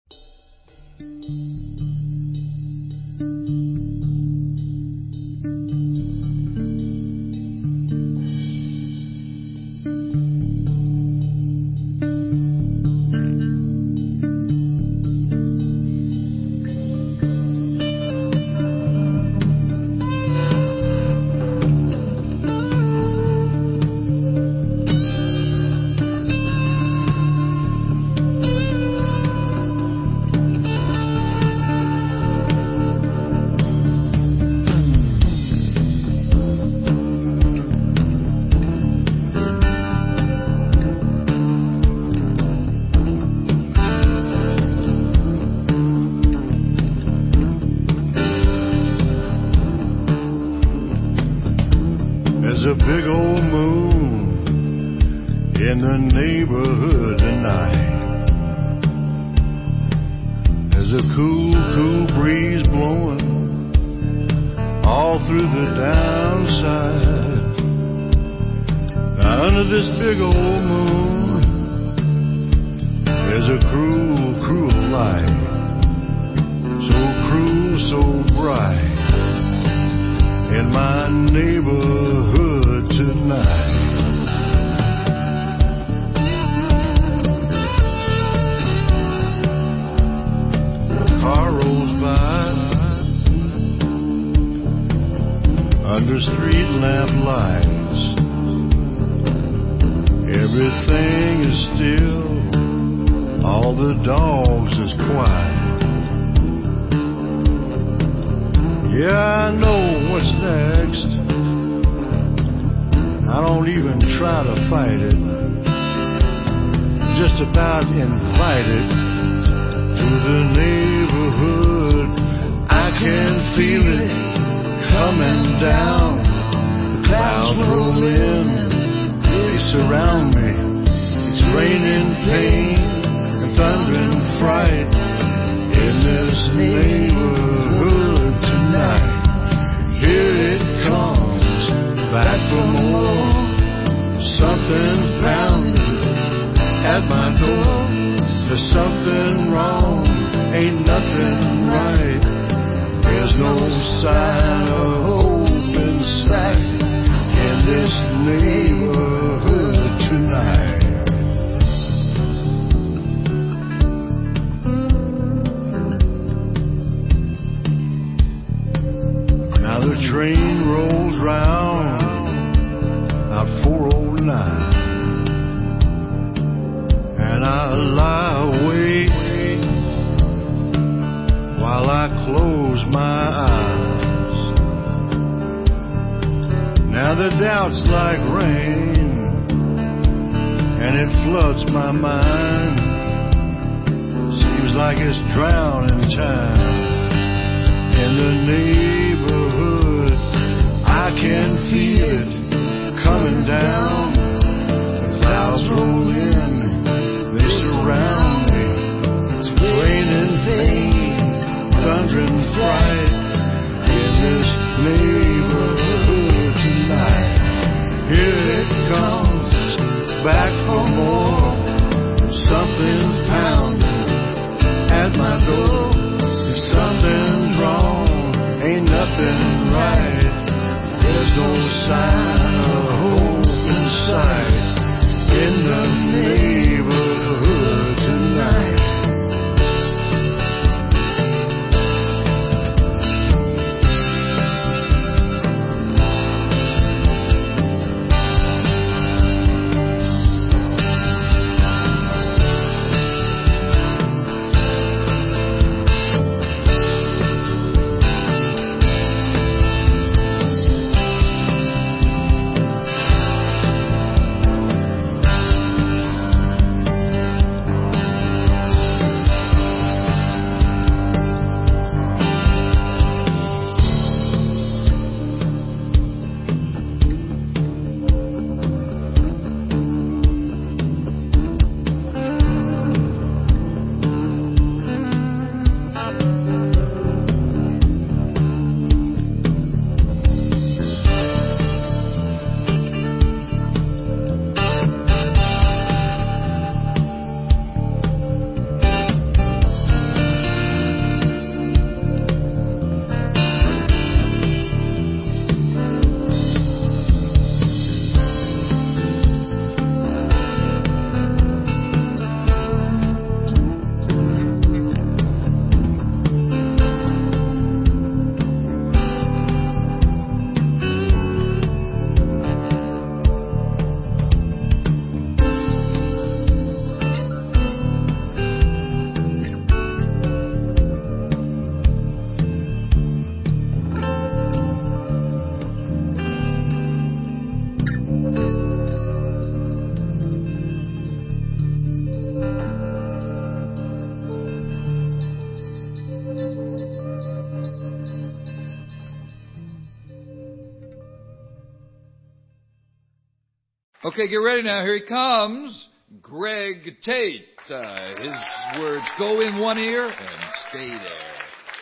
Okay, get ready now. Here he comes, Greg Tate. Uh, his words go in one ear and stay there.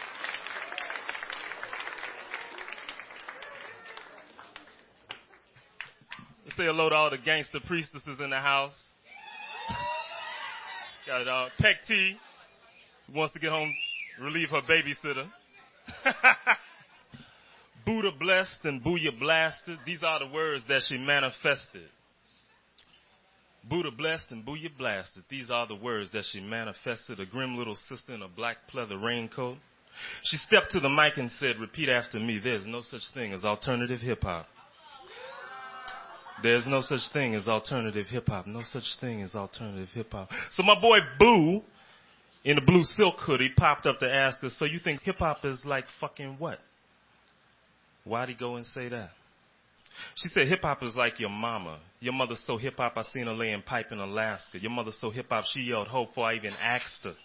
Let's say hello to all the gangster priestesses in the house. Got uh, Peck T, who wants to get home, relieve her babysitter. Buddha blessed and Booyah blasted. These are the words that she manifested. Buddha blessed and Booyah blasted. These are the words that she manifested. A grim little sister in a black pleather raincoat. She stepped to the mic and said, repeat after me, there's no such thing as alternative hip-hop. There's no such thing as alternative hip-hop. No such thing as alternative hip-hop. So my boy Boo, in the blue silk hoodie, popped up to ask us, so you think hip-hop is like fucking what? Why'd he go and say that? She said hip-hop is like your mama. Your mother's so hip-hop, I seen her laying pipe in Alaska. Your mother's so hip-hop, she yelled hope before I even asked her.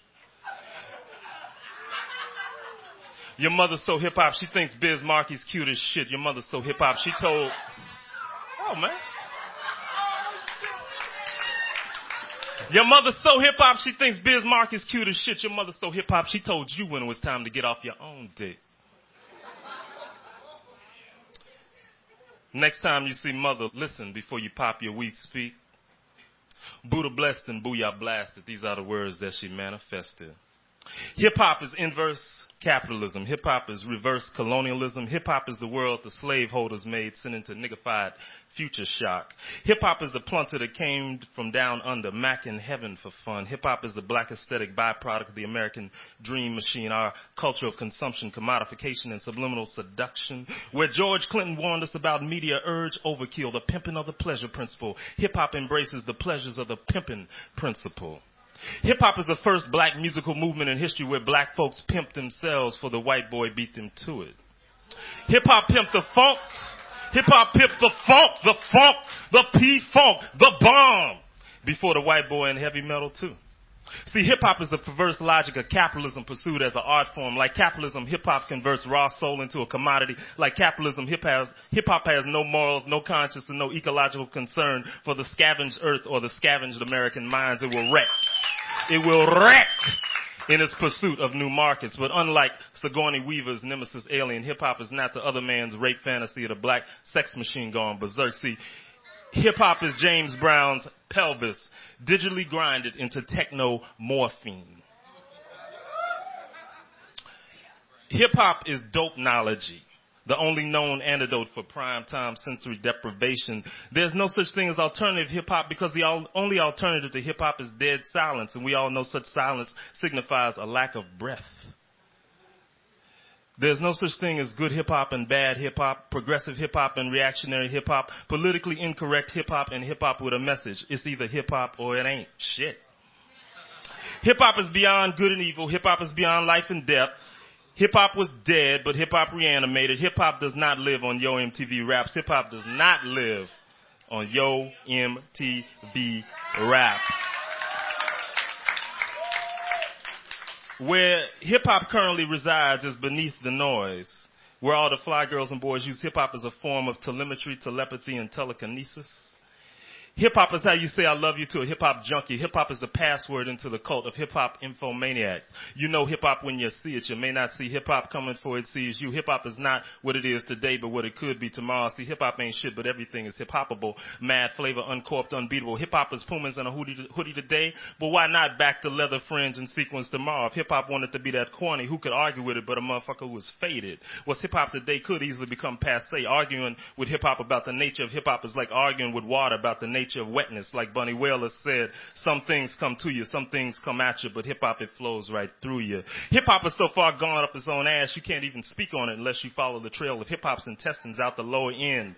Your mother's so hip-hop, she thinks Biz Markie's cute as shit. Your mother's so hip-hop, she told... Oh, man. Your mother's so hip-hop, she thinks Biz Markie's cute as shit. Your mother's so hip-hop, she told you when it was time to get off your own dick. Next time you see mother, listen before you pop your weak speak. Buddha blessed and Booyah blasted. These are the words that she manifested. Hip-hop is inverse capitalism. Hip-hop is reverse colonialism. Hip-hop is the world the slaveholders made, sent into niggified future shock. Hip-hop is the plunter that came from down under, Mac in heaven for fun. Hip-hop is the black aesthetic byproduct of the American dream machine, our culture of consumption, commodification, and subliminal seduction, where George Clinton warned us about media urge overkill, the pimping of the pleasure principle. Hip-hop embraces the pleasures of the pimping principle. Hip-hop is the first black musical movement in history where black folks pimped themselves for the white boy beat them to it. Hip-hop pimped the funk. Hip-hop pimped the funk, the funk, the P-funk, the bomb before the white boy in heavy metal too. See, hip-hop is the perverse logic of capitalism pursued as an art form. Like capitalism, hip-hop converts raw soul into a commodity. Like capitalism, hip-hop hip-hop has no morals, no conscience, and no ecological concern for the scavenged earth or the scavenged American minds. It will wreck. It will wreck in its pursuit of new markets. But unlike Sigourney Weaver's nemesis alien, hip-hop is not the other man's rape fantasy of the black sex machine gone berserk. See, hip-hop is James Brown's pelvis, digitally grinded into techno-morphine. Hip-hop is dope-nology, the only known antidote for prime-time sensory deprivation. There's no such thing as alternative hip-hop because the al- only alternative to hip-hop is dead silence, and we all know such silence signifies a lack of breath. There's no such thing as good hip-hop and bad hip-hop, progressive hip-hop and reactionary hip-hop, politically incorrect hip-hop and hip-hop with a message. It's either hip-hop or it ain't shit. Hip-hop is beyond good and evil. Hip-hop is beyond life and death. Hip-hop was dead, but hip-hop reanimated. Hip-hop does not live on Yo M T V Raps. Hip-hop does not live on Yo M T V Raps. Where hip-hop currently resides is beneath the noise, where all the fly girls and boys use hip-hop as a form of telemetry, telepathy, and telekinesis. Hip-hop is how you say I love you to a hip-hop junkie. Hip-hop is the password into the cult of hip-hop infomaniacs. You know hip-hop when you see it. You may not see hip-hop coming for it sees you. Hip-hop is not what it is today, but what it could be tomorrow. See, hip-hop ain't shit, but everything is hip-hopable. Mad flavor, uncorked, unbeatable. Hip-hop is Pumas and a hoodie, hoodie today, but why not back to leather fringe and sequins tomorrow? If hip-hop wanted to be that corny, who could argue with it but a motherfucker who was faded? What's hip-hop today could easily become passé. Arguing with hip-hop about the nature of hip-hop is like arguing with water about the nature of wetness. Like Bunny Wailer said, some things come to you, some things come at you, but hip-hop, it flows right through you. Hip-hop is so far gone up its own ass, you can't even speak on it unless you follow the trail of hip-hop's intestines out the lower end.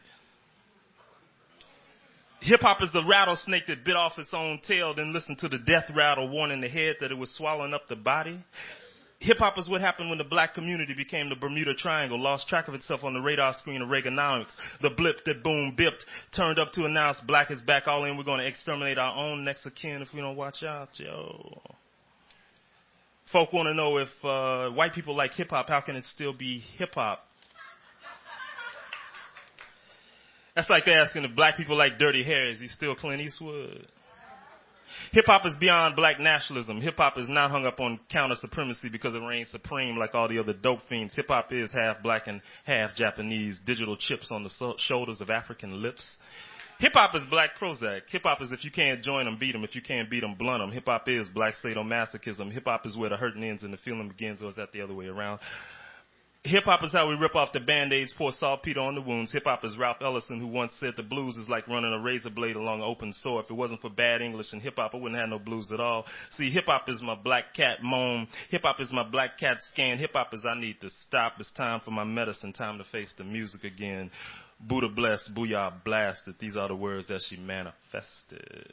Hip-hop is the rattlesnake that bit off its own tail, then listened to the death rattle warning the head that it was swallowing up the body. Hip-hop is what happened when the black community became the Bermuda Triangle, lost track of itself on the radar screen of Reaganomics. The blip that boom bipped, turned up to announce black is back all in. We're going to exterminate our own next of kin if we don't watch out, yo. Folk want to know if uh, white people like hip-hop, how can it still be hip-hop? That's like asking if black people like Dirty Harry. Is he still Clint Eastwood? Hip-hop is beyond black nationalism. Hip-hop is not hung up on counter supremacy because it reigns supreme like all the other dope fiends. Hip-hop is half black and half Japanese, digital chips on the so- shoulders of African lips. Hip-hop is black Prozac. Hip-hop is if you can't join them, beat them. If you can't beat them, blunt them. Hip-hop is black sadomasochism. Hip-hop is where the hurting ends and the feeling begins, or is that the other way around? Hip-hop is how we rip off the Band-Aids, pour saltpeter on the wounds. Hip-hop is Ralph Ellison, who once said the blues is like running a razor blade along an open sore. If it wasn't for bad English and hip-hop, I wouldn't have no blues at all. See, hip-hop is my black cat moan. Hip-hop is my black cat scan. Hip-hop is I need to stop. It's time for my medicine, time to face the music again. Buddha blessed, booyah blasted. These are the words that she manifested.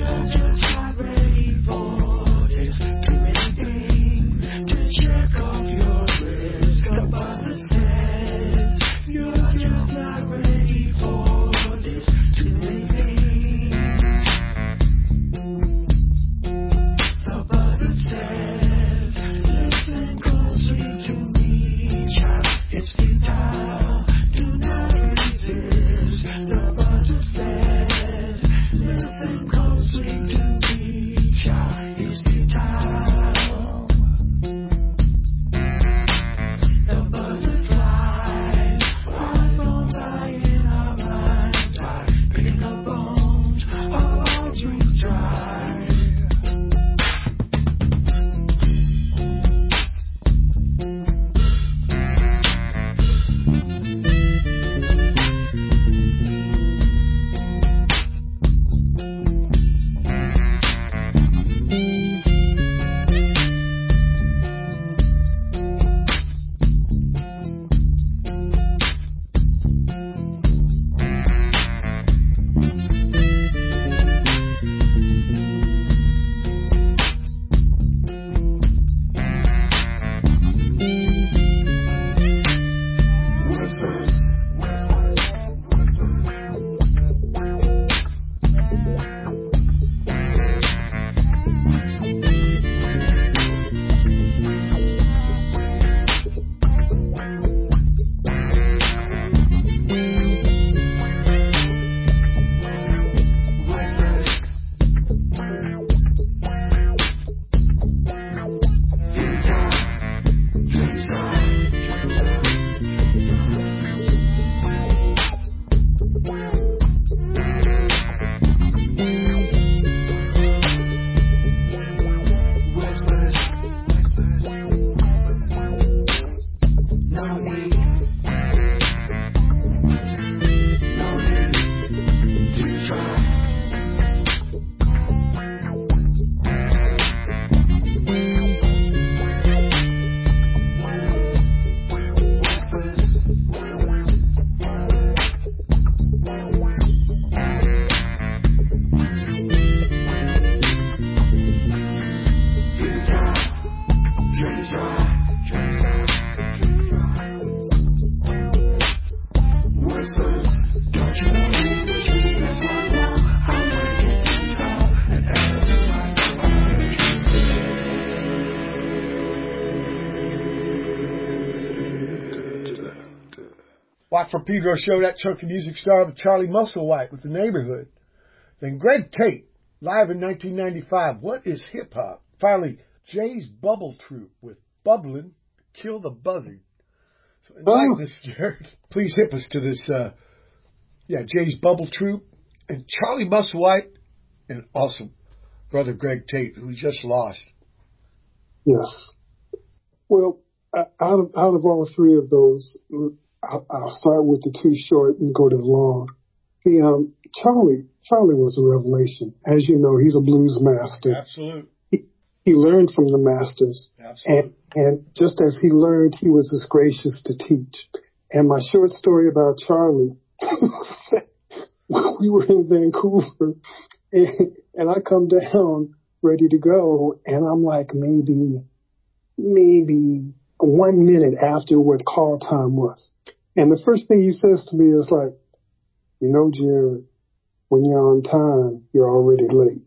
Watt from Pedro show, that chunk of music started with Charlie Musselwhite with The Neighborhood. Then Greg Tate, live in nineteen ninety-five, What is Hip Hop? Finally, Jay's Bubble Troupe with Bubblin', Kill the Buzzard. So enlighten us, Jared. Please hip us to this, uh, yeah, Jay's Bubble Troupe and Charlie Musselwhite and also brother Greg Tate, who we just lost. Yes. Well, out of, out of all three of those, I'll, I'll start with the two short and go to the long. The, um, Charlie, Charlie was a revelation. As you know, he's a blues master. Absolutely. He, he learned from the masters. Absolutely. And, and just as he learned, he was as gracious to teach. And my short story about Charlie, we were in Vancouver and, and I come down ready to go and I'm like maybe, maybe one minute after what call time was. And the first thing he says to me is like, you know, Jared, when you're on time, you're already late.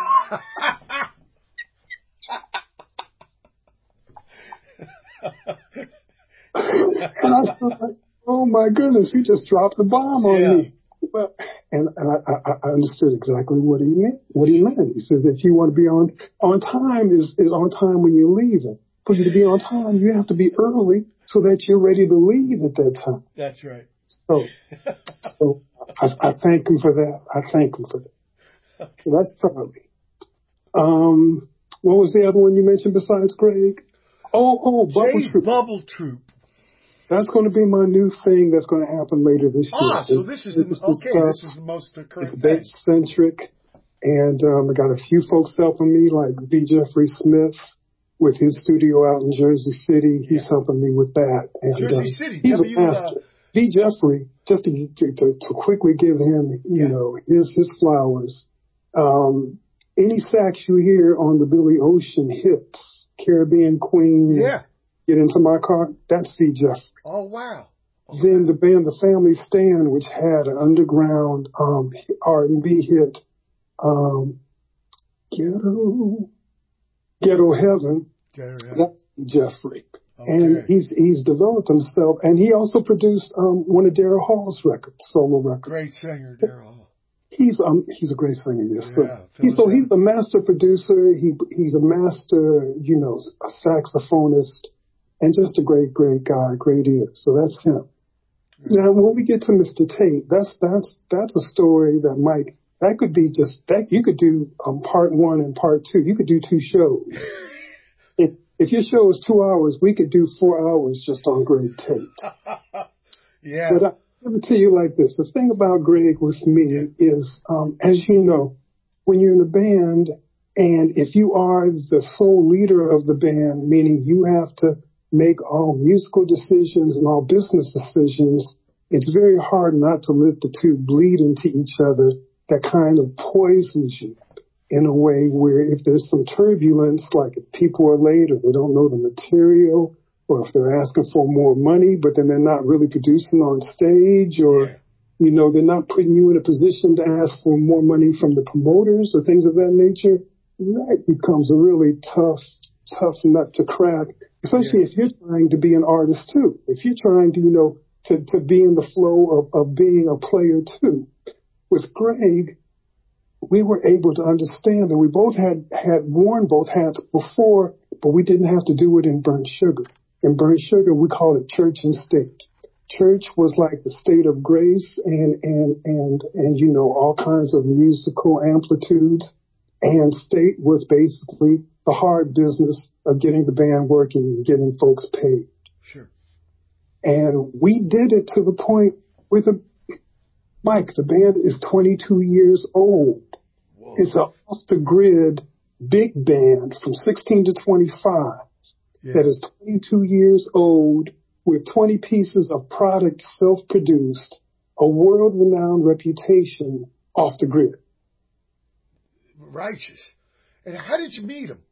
And I was like, oh my goodness, he just dropped the bomb on yeah. me. But, and and I, I, I understood exactly what he meant. What he meant. He says, if you want to be on on time, is is on time when you're leaving. For you to be on time, you have to be early so that you're ready to leave at that time. That's right. So, so I, I thank him for that. I thank him for that. So that's Charlie. Um, what was the other one you mentioned besides Greg? Oh, oh, Bubble Jay's Troupe. Bubble Troupe. That's going to be my new thing that's going to happen later this year. Ah, so this is, the, okay, uh, this is the most current it's thing. bass-centric, and um, I got a few folks helping me, like V. Jeffrey Smith with his studio out in Jersey City. He's yeah. helping me with that. And, Jersey uh, City. He's w, a master. Uh, V. Jeffrey, just to, to, to quickly give him, you yeah. know, his, his flowers. Um, any sax you hear on the Billy Ocean hits, Caribbean Queen, Yeah. Get Into My Car, that's V. Jeffrey. Oh, wow. Oh, Then wow. the band The Family Stand, which had an underground um, R and B hit, um, Ghetto, Ghetto Heaven, Ghetto Heaven. that's V. Jeffrey. Okay. And he's he's developed himself, and he also produced um, one of Daryl Hall's records, solo records. Great singer, Daryl Hall. He's um he's a great singer, yes Yeah, sir. He's, so he's a master producer. He he's a master, you know, a saxophonist, and just a great great guy, great ear. So that's him. Yeah. Now when we get to Mister Tate, that's that's that's a story that Mike. That could be just that you could do um, part one and part two. You could do two shows. If if your show is two hours, we could do four hours just on Greg Tate. Yeah. But I, let me tell you like this. The thing about Greg with me is, um, as you know, when you're in a band and if you are the sole leader of the band, meaning you have to make all musical decisions and all business decisions, it's very hard not to let the two bleed into each other. That kind of poisons you in a way where if there's some turbulence, like if people are late or they don't know the material, or if they're asking for more money, but then they're not really producing on stage, or, yeah. you know, they're not putting you in a position to ask for more money from the promoters or things of that nature, that becomes a really tough, tough nut to crack, especially yeah. if you're trying to be an artist too. If you're trying to, you know, to, to be in the flow of, of being a player too. With Greg, we were able to understand that we both had, had worn both hats before, but we didn't have to do it in Burnt Sugar. In Burnt Sugar, we call it church and state. Church was like the state of grace and, and, and, and, you know, all kinds of musical amplitudes. And state was basically the hard business of getting the band working and getting folks paid. Sure. And we did it to the point where the, Mike, the band is twenty-two years old. Whoa. It's an off-the-grid big band from sixteen to twenty-five yeah. that is twenty-two years old with twenty pieces of product self-produced, a world-renowned reputation off the grid. Righteous. And how did you meet him?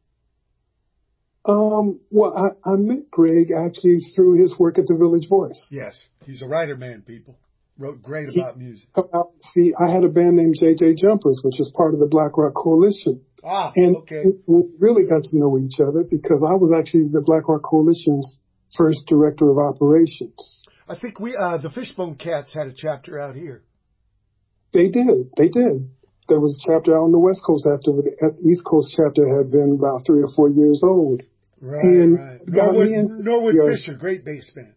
Um, well, I, I met Greg actually through his work at the Village Voice. Yes, he's a writer man, people. Wrote great about music. Out, see, I had a band named J J Jumpers, which is part of the Black Rock Coalition. Ah, and okay. we really got to know each other because I was actually the Black Rock Coalition's first director of operations. I think we, uh, the Fishbone Cats had a chapter out here. They did. They did. There was a chapter out on the West Coast after the East Coast chapter had been about three or four years old. Right, and right. Norwood, Norwood Fisher, great bass band.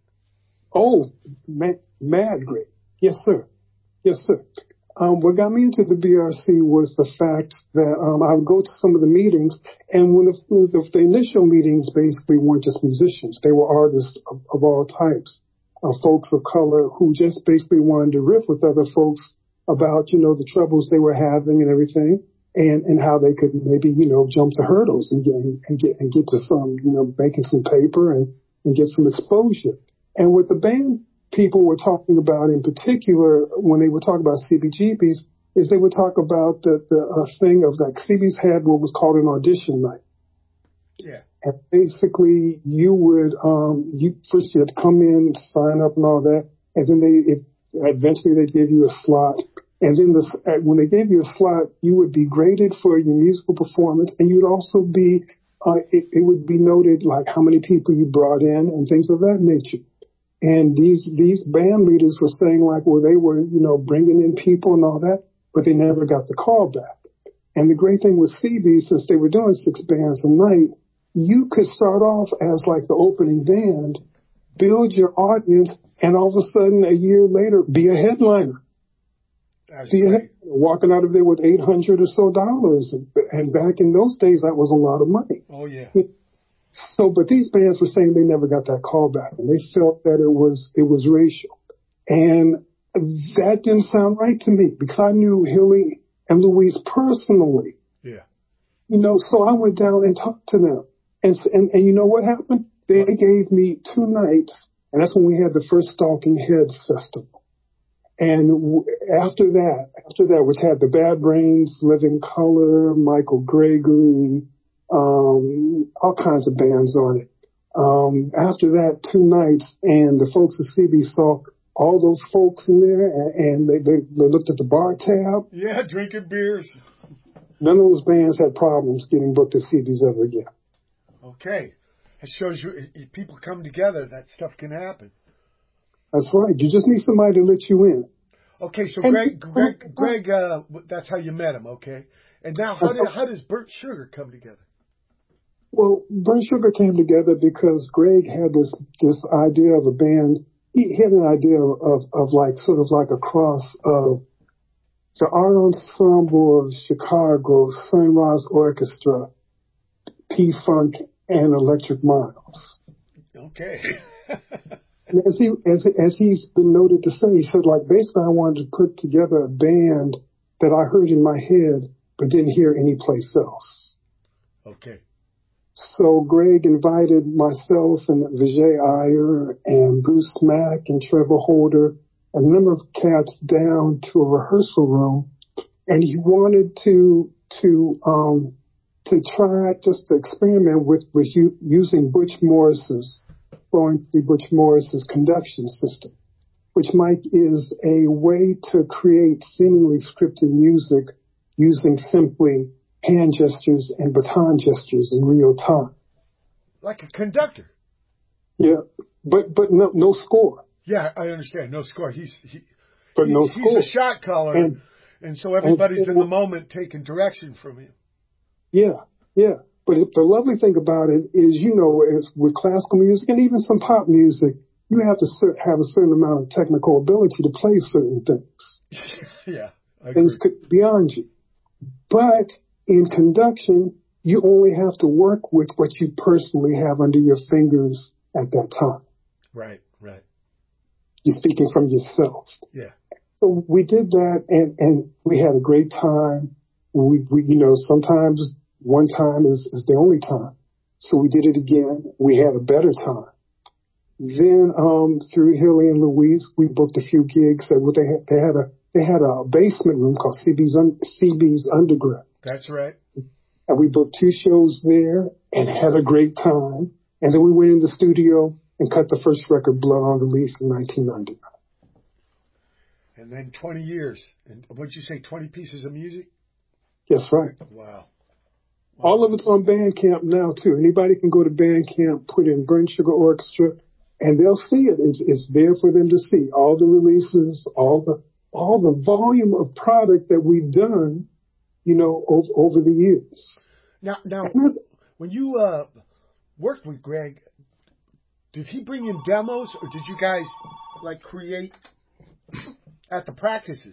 Oh, mad, mad great. Yes, sir. Yes, sir. Um, what got me into the B R C was the fact that um, I would go to some of the meetings, and when the, the, the initial meetings basically weren't just musicians. They were artists of, of all types, uh, folks of color who just basically wanted to riff with other folks about, you know, the troubles they were having and everything, and, and how they could maybe, you know, jump the hurdles and get, and get, and get to some, you know, making some paper and, and get some exposure. And with the band, people were talking about in particular when they would talk about C B G Bs is they would talk about the, the uh, thing of like C Bs had what was called an audition night. Yeah. And basically you would, um, you first you had to come in, sign up and all that. And then they, it, eventually they gave you a slot. And then the, when they gave you a slot, you would be graded for your musical performance. And you would also be, uh, it, it would be noted like how many people you brought in and things of that nature. And these, these band leaders were saying like, well, they were, you know, bringing in people and all that, but they never got the call back. And the great thing with C B, since they were doing six bands a night, you could start off as like the opening band, build your audience, and all of a sudden a year later, be a headliner. That's be a headliner, walking out of there with eight hundred or so dollars. And back in those days, that was a lot of money. Oh, yeah. So, but these bands were saying they never got that call back, and they felt that it was it was racial, and that didn't sound right to me because I knew Hilly and Louise personally. Yeah. You know, so I went down and talked to them, and and, and you know what happened? They gave me two nights, and that's when we had the first Stalking Heads festival, And w- after that, after that, which had the Bad Brains, Living Color, Michael Gregory, um, all kinds of bands on it. Um, after that, two nights, and the folks at C B saw all those folks in there, and, and they, they, they looked at the bar tab. Yeah, drinking beers. None of those bands had problems getting booked at C B's ever again. Okay. It shows you, if people come together, that stuff can happen. That's right. You just need somebody to let you in. Okay, so And- Greg, Greg, Greg, uh, that's how you met him, okay? And now, how did how does Burnt Sugar come together? Well, Burnt Sugar came together because Greg had this this idea of a band. He had an idea of, of, of like sort of like a cross of the Art Ensemble of Chicago, Sunrise Orchestra, P-Funk, and Electric Miles. Okay. And as he as as he's been noted to say, he said, like, basically, I wanted to put together a band that I heard in my head but didn't hear anyplace else. Okay. So Greg invited myself and Vijay Iyer and Bruce Mack and Trevor Holder and a number of cats down to a rehearsal room, and he wanted to to um to try just to experiment with with u- using Butch Morris's going to Butch Morris's conduction system, which, Mike, is a way to create seemingly scripted music using simply hand gestures and baton gestures in real time. Like a conductor. Yeah, but but no no score. Yeah, I understand. No score. He's he, But he- no he's score. a shot caller, and, And- so everybody's and so- in the moment taking direction from him. Yeah, yeah. But it- the lovely thing about it is, you know, is with classical music and even some pop music, you have to cer- have a certain amount of technical ability to play certain things. Yeah, I Things agree. could be beyond you. But in conduction, you only have to work with what you personally have under your fingers at that time. Right, right. You're speaking from yourself. Yeah. So we did that, and, and we had a great time. We, we, you know, sometimes one time is, is the only time. So we did it again. We had a better time. Then, um, through Hilly and Louise, we booked a few gigs. That they had, they had a, they had a basement room called C B's, un, C B's Underground. That's right. And we booked two shows there and had a great time. And then we went in the studio and cut the first record, Blood on the Leaf, in nineteen ninety-nine. And then twenty years. And what'd you say, twenty pieces of music? Yes, right. Wow. All of it's on Bandcamp now, too. Anybody can go to Bandcamp, put in Burnt Sugar Orchestra, and they'll see it. It's, it's there for them to see. All the releases, all the all the volume of product that we've done, you know, over, over the years. Now, now, And that's- when you uh, worked with Greg, did he bring in demos, or did you guys like create at the practices?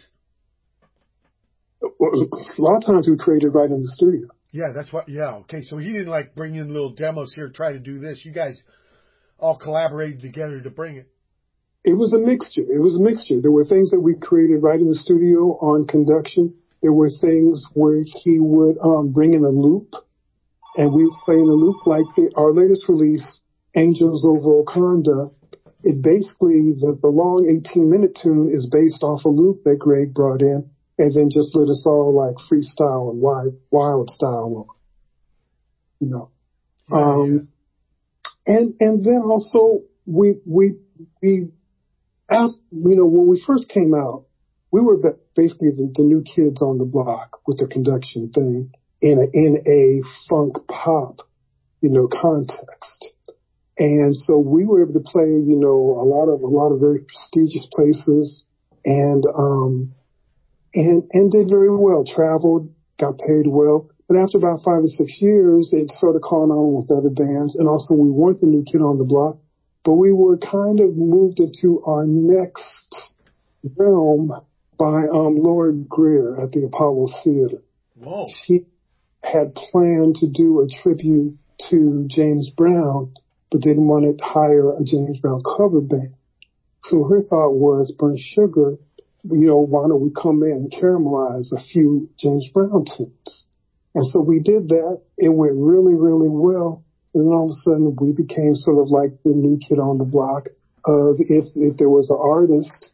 a lot of times we created right in the studio. Yeah, that's what. Yeah, okay. So he didn't like bring in little demos here, try to do this. You guys all collaborated together to bring it. It was a mixture. It was a mixture. There were things that we created right in the studio on conduction. There were things where he would um, bring in a loop, and we would play in a loop. Like the, our latest release, Angels Over Wakanda, it basically, the, the long eighteen-minute tune is based off a loop that Greg brought in, and then just let us all like freestyle and wild, wild style, you know. Yeah, um, and and then also we we we, asked, you know, when we first came out, we were basically the, the new kids on the block with the conduction thing in a in a funk pop, you know, context. And so we were able to play, you know, a lot of a lot of very prestigious places, and um, and and did very well. Traveled, got paid well. But after about five or six years, it started calling on with other bands, and also we weren't the new kid on the block, but we were kind of moved into our next realm by um, Laura Greer at the Apollo Theater. Whoa. She had planned to do a tribute to James Brown, but didn't want to hire a James Brown cover band. So her thought was, Burnt Sugar, you know, why don't we come in and caramelize a few James Brown tunes? And so we did that. It went really, really well. And then all of a sudden we became sort of like the new kid on the block. Uh, if, if there was an artist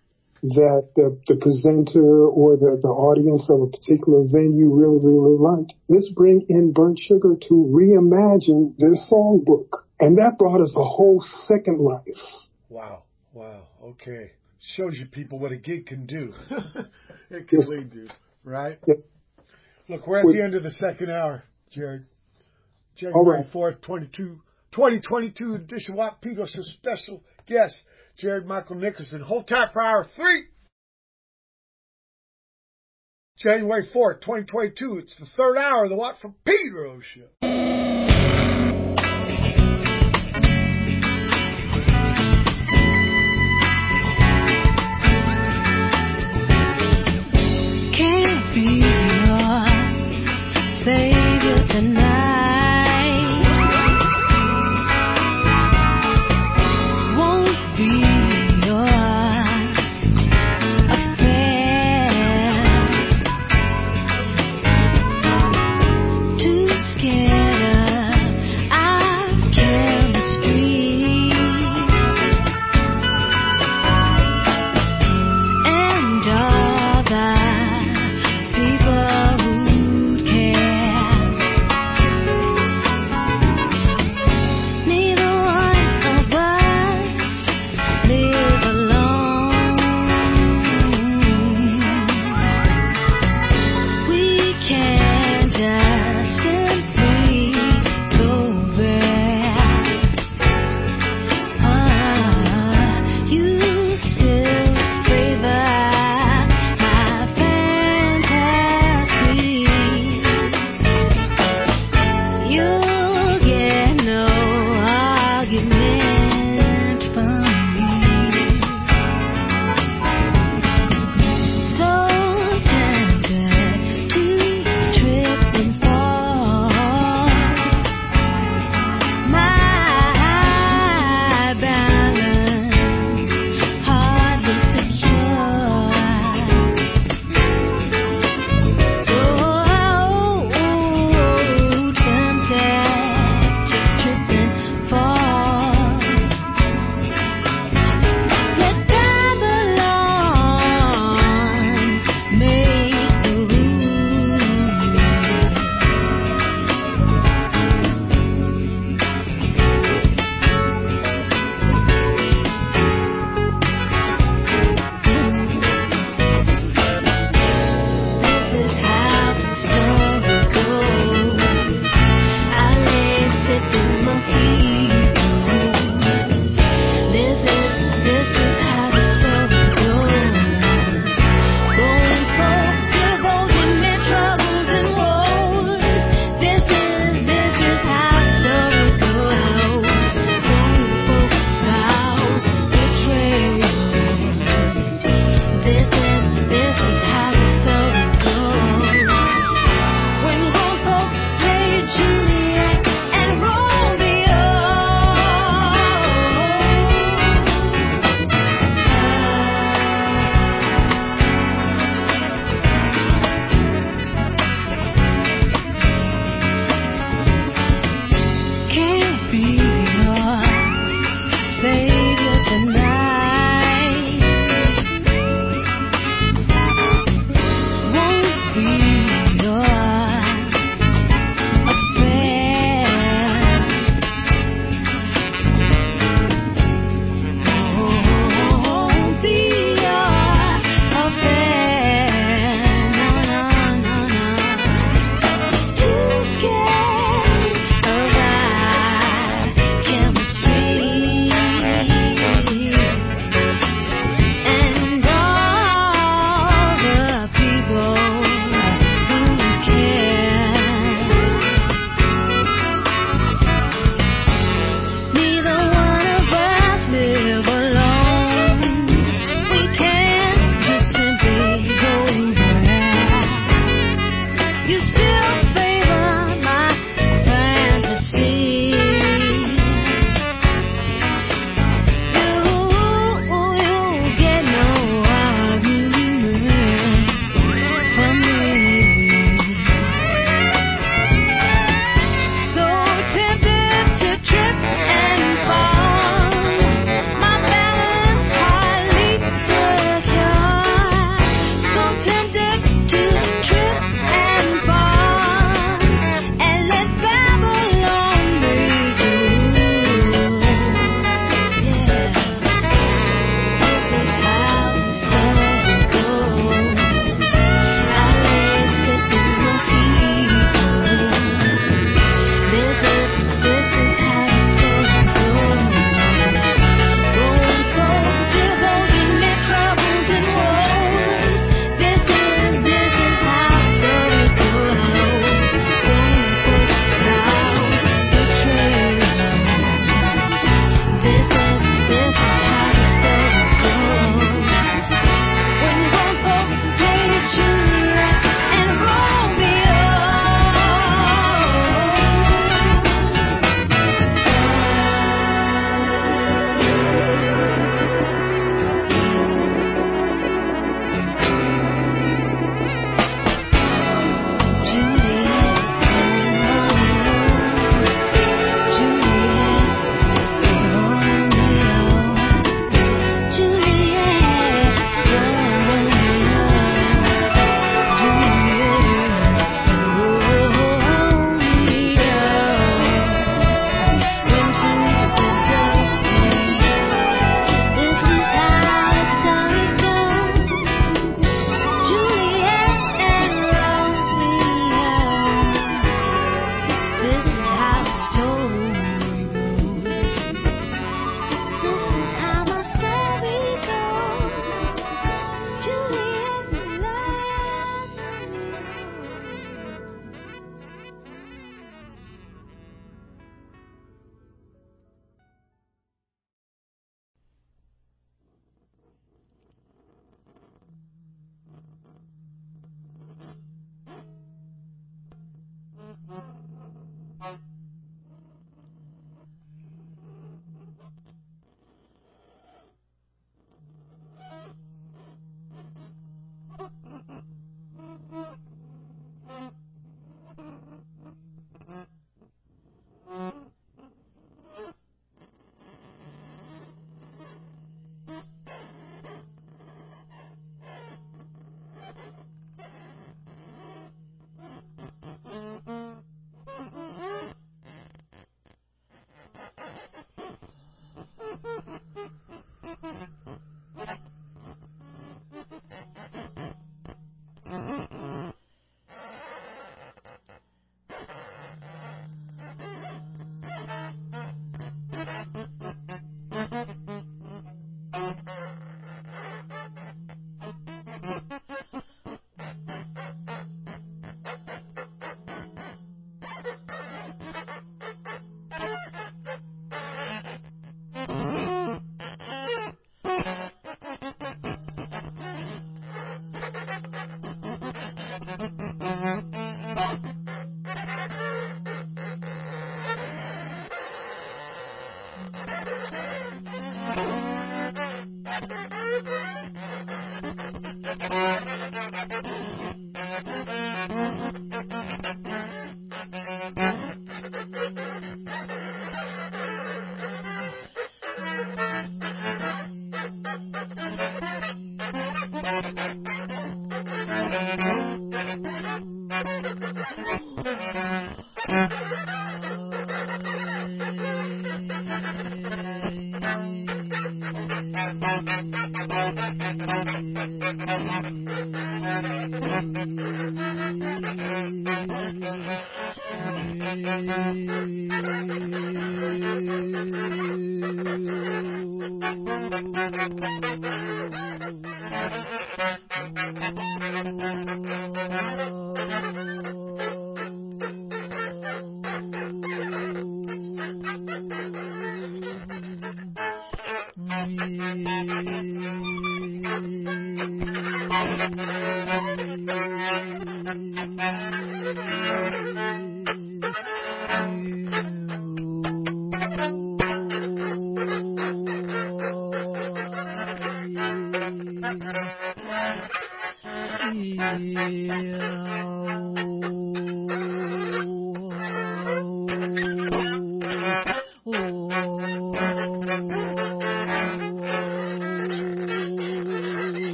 that the, the presenter or the, the audience of a particular venue really, really liked. Let's bring in Burnt Sugar to reimagine their songbook. And that brought us a whole second life. Wow. Wow. Okay. Shows you people what a gig can do. It can Yes. lead to, right? Yes. Look, we're at With- the end of the second hour, Jared. All January right. fourth, twenty-two, twenty twenty-two edition Watt Pedro's special guest, Jared Michael Nickerson. Hold tight for hour three. January fourth, twenty twenty-two. It's the third hour of the Watt from Pedro show. Can't be your savior tonight. Won't be your affair. Too scared of our chemistry, and all the people who'd care. Neither one of us live alone. We can't just simply go back. Ah, you still favor my fantasy. You'll get no argument from me. So tempted to trip and fall. My balance hardly secure. So tempted to trip and fall. Let Babylon make the rules. This is how the story goes. I lay sipping mojitos. This is, this is how the story goes. Grown folks divulging their troubles and woes. This is, this is how the story goes. Grown folks vows betrayals. This is, this is how the story goes. When grown folks play Juliet and Romeo. Can't be your savior tonight. Won't be your affair. Won't be your affair. No, no, no, no. Too scared of our chemistry, and all the people who care. Neither one of us live alone. We can't just simply go back. You still favor my fantasy. You, you get no argument from me. So tempted to trip and fall. My balance hardly secure.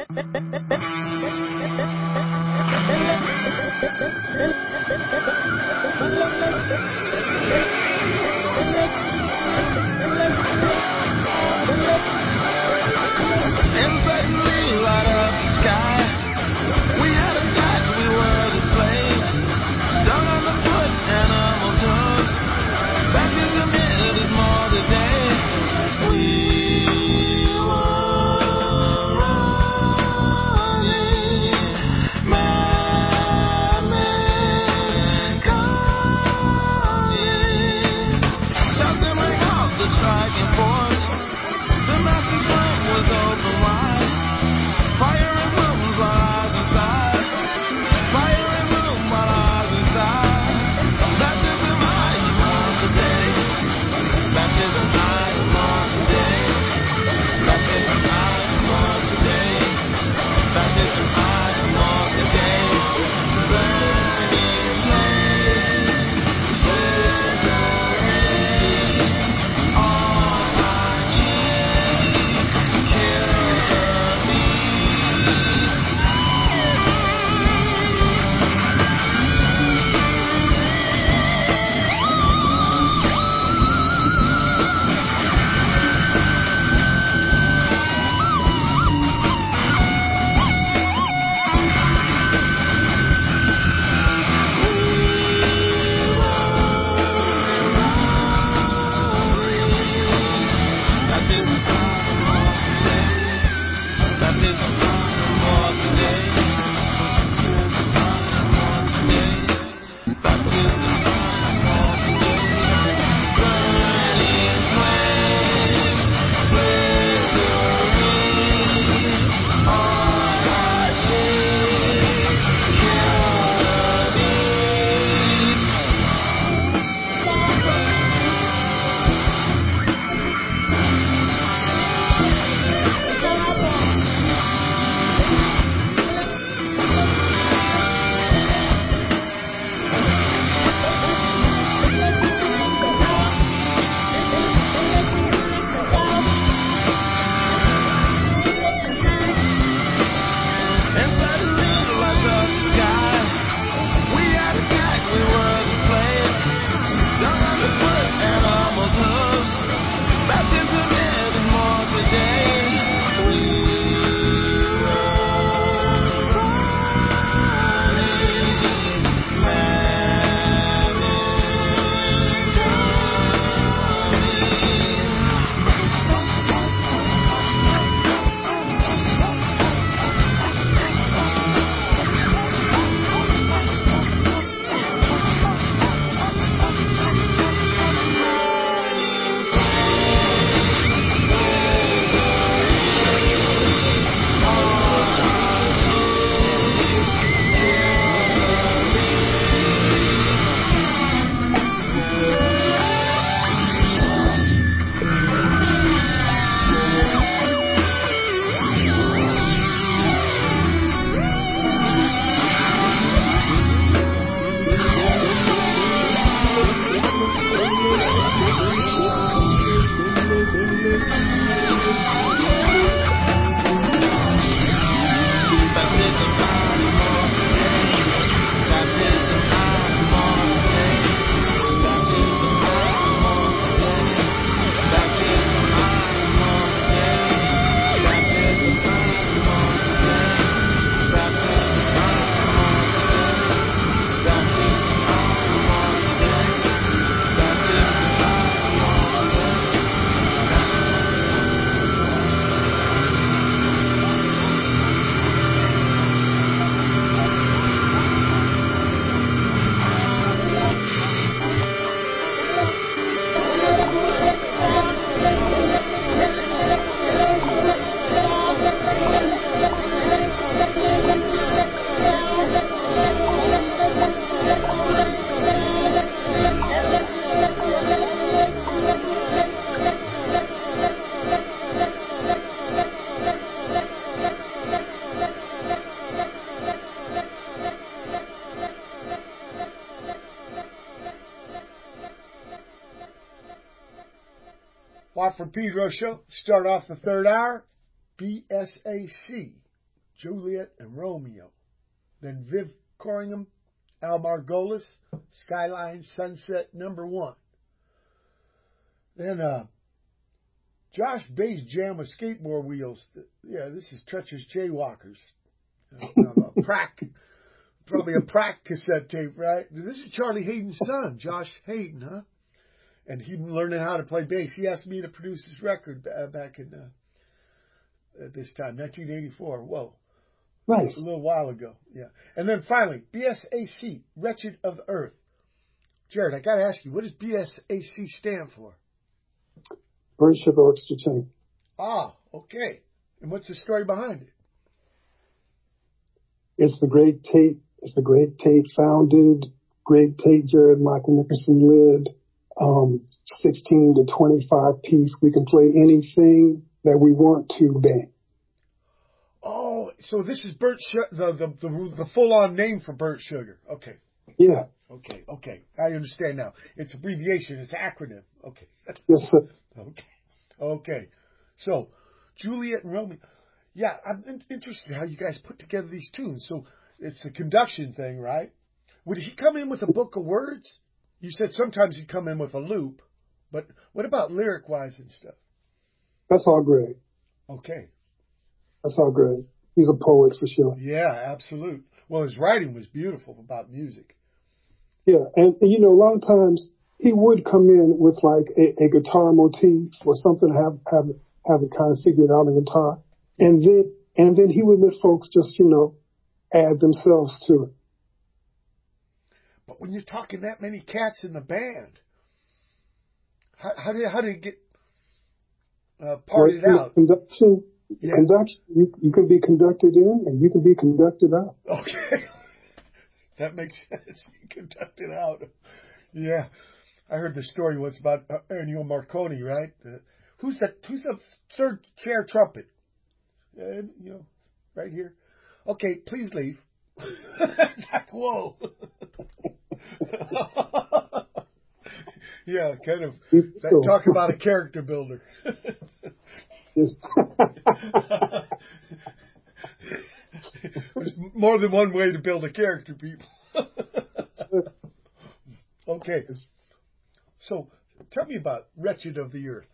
And suddenly light up the sky. We had a night, we were the slaves. Dug underfoot, animals hooves. Baptism it is more today. We were running, madmen coming. Something like out the striking force. The master's room was open wide. Fire in rooms while I was inside. Fire in room while I was inside. Baptism I want today. Baptism I want today. Baptism I want today. Baptism I want today. Burning flames, flickering. All I keep, kill me. And suddenly lights up the sky. We had a attack, we were the slaves. Dug underfoot, animals hooves. Baptism it is more today. We were running, madmen Watt from Pedro show. Start off the third hour. B S A C. Juliet and Romeo. Then Viv Corringham, Al Margolis, Skyline Sunset number one. Then uh, Josh Bass Jam with Skateboard Wheels. Yeah, this is Treacherous Jaywalkers. Uh, a prac, probably a prac cassette tape, right? This is Charlie Hayden's son, Josh Hayden, huh? And he learning how to play bass. He asked me to produce his record back in uh, at this time, nineteen eighty-four. Whoa. Nice. A little while ago, yeah. And then finally, B S A C, Wretched of the Earth. Jared, I got to ask you, what does B S A C stand for? Bert Sugar Orchestra Chamber. Ah, okay. And what's the story behind it? It's the Greg Tate. It's the Greg Tate founded. Greg Tate, Jared Michael Nickerson led. Um, sixteen to twenty-five piece. We can play anything that we want to band. Oh, so this is Bert Sugar, the, the, the, the full-on name for Bert Sugar. Okay. Yeah. Okay, okay. I understand now. It's abbreviation. It's acronym. Okay. Yes, sir. Okay. Okay. So, Juliet and Romeo. Yeah, I'm in- interested how you guys put together these tunes. So, it's the conduction thing, right? Would he come in with a book of words? You said sometimes he'd come in with a loop, but what about lyric-wise and stuff? That's all Greg. Okay. That's all Greg. He's a poet for sure. Yeah, absolute. Well, his writing was beautiful about music. Yeah, and, and you know, a lot of times he would come in with like a, a guitar motif or something, have have have it kind of figured out on guitar, and then and then he would let folks just you know add themselves to it. But when you're talking that many cats in the band, how, how did how did it get uh, parted well, out? Conduction, Yeah. conduction. You, you can be conducted in, and you can be conducted out. Okay, that makes sense. You conduct it out. Yeah, I heard the story once about uh, Ennio Morricone, right? Uh, who's that? Who's the third chair trumpet? Uh, you know, right here. Okay, please leave. It's like, whoa. Yeah, kind of. That, talk about a character builder. Yes. There's more than one way to build a character, people. Okay. So, tell me about Wretched of the Earth.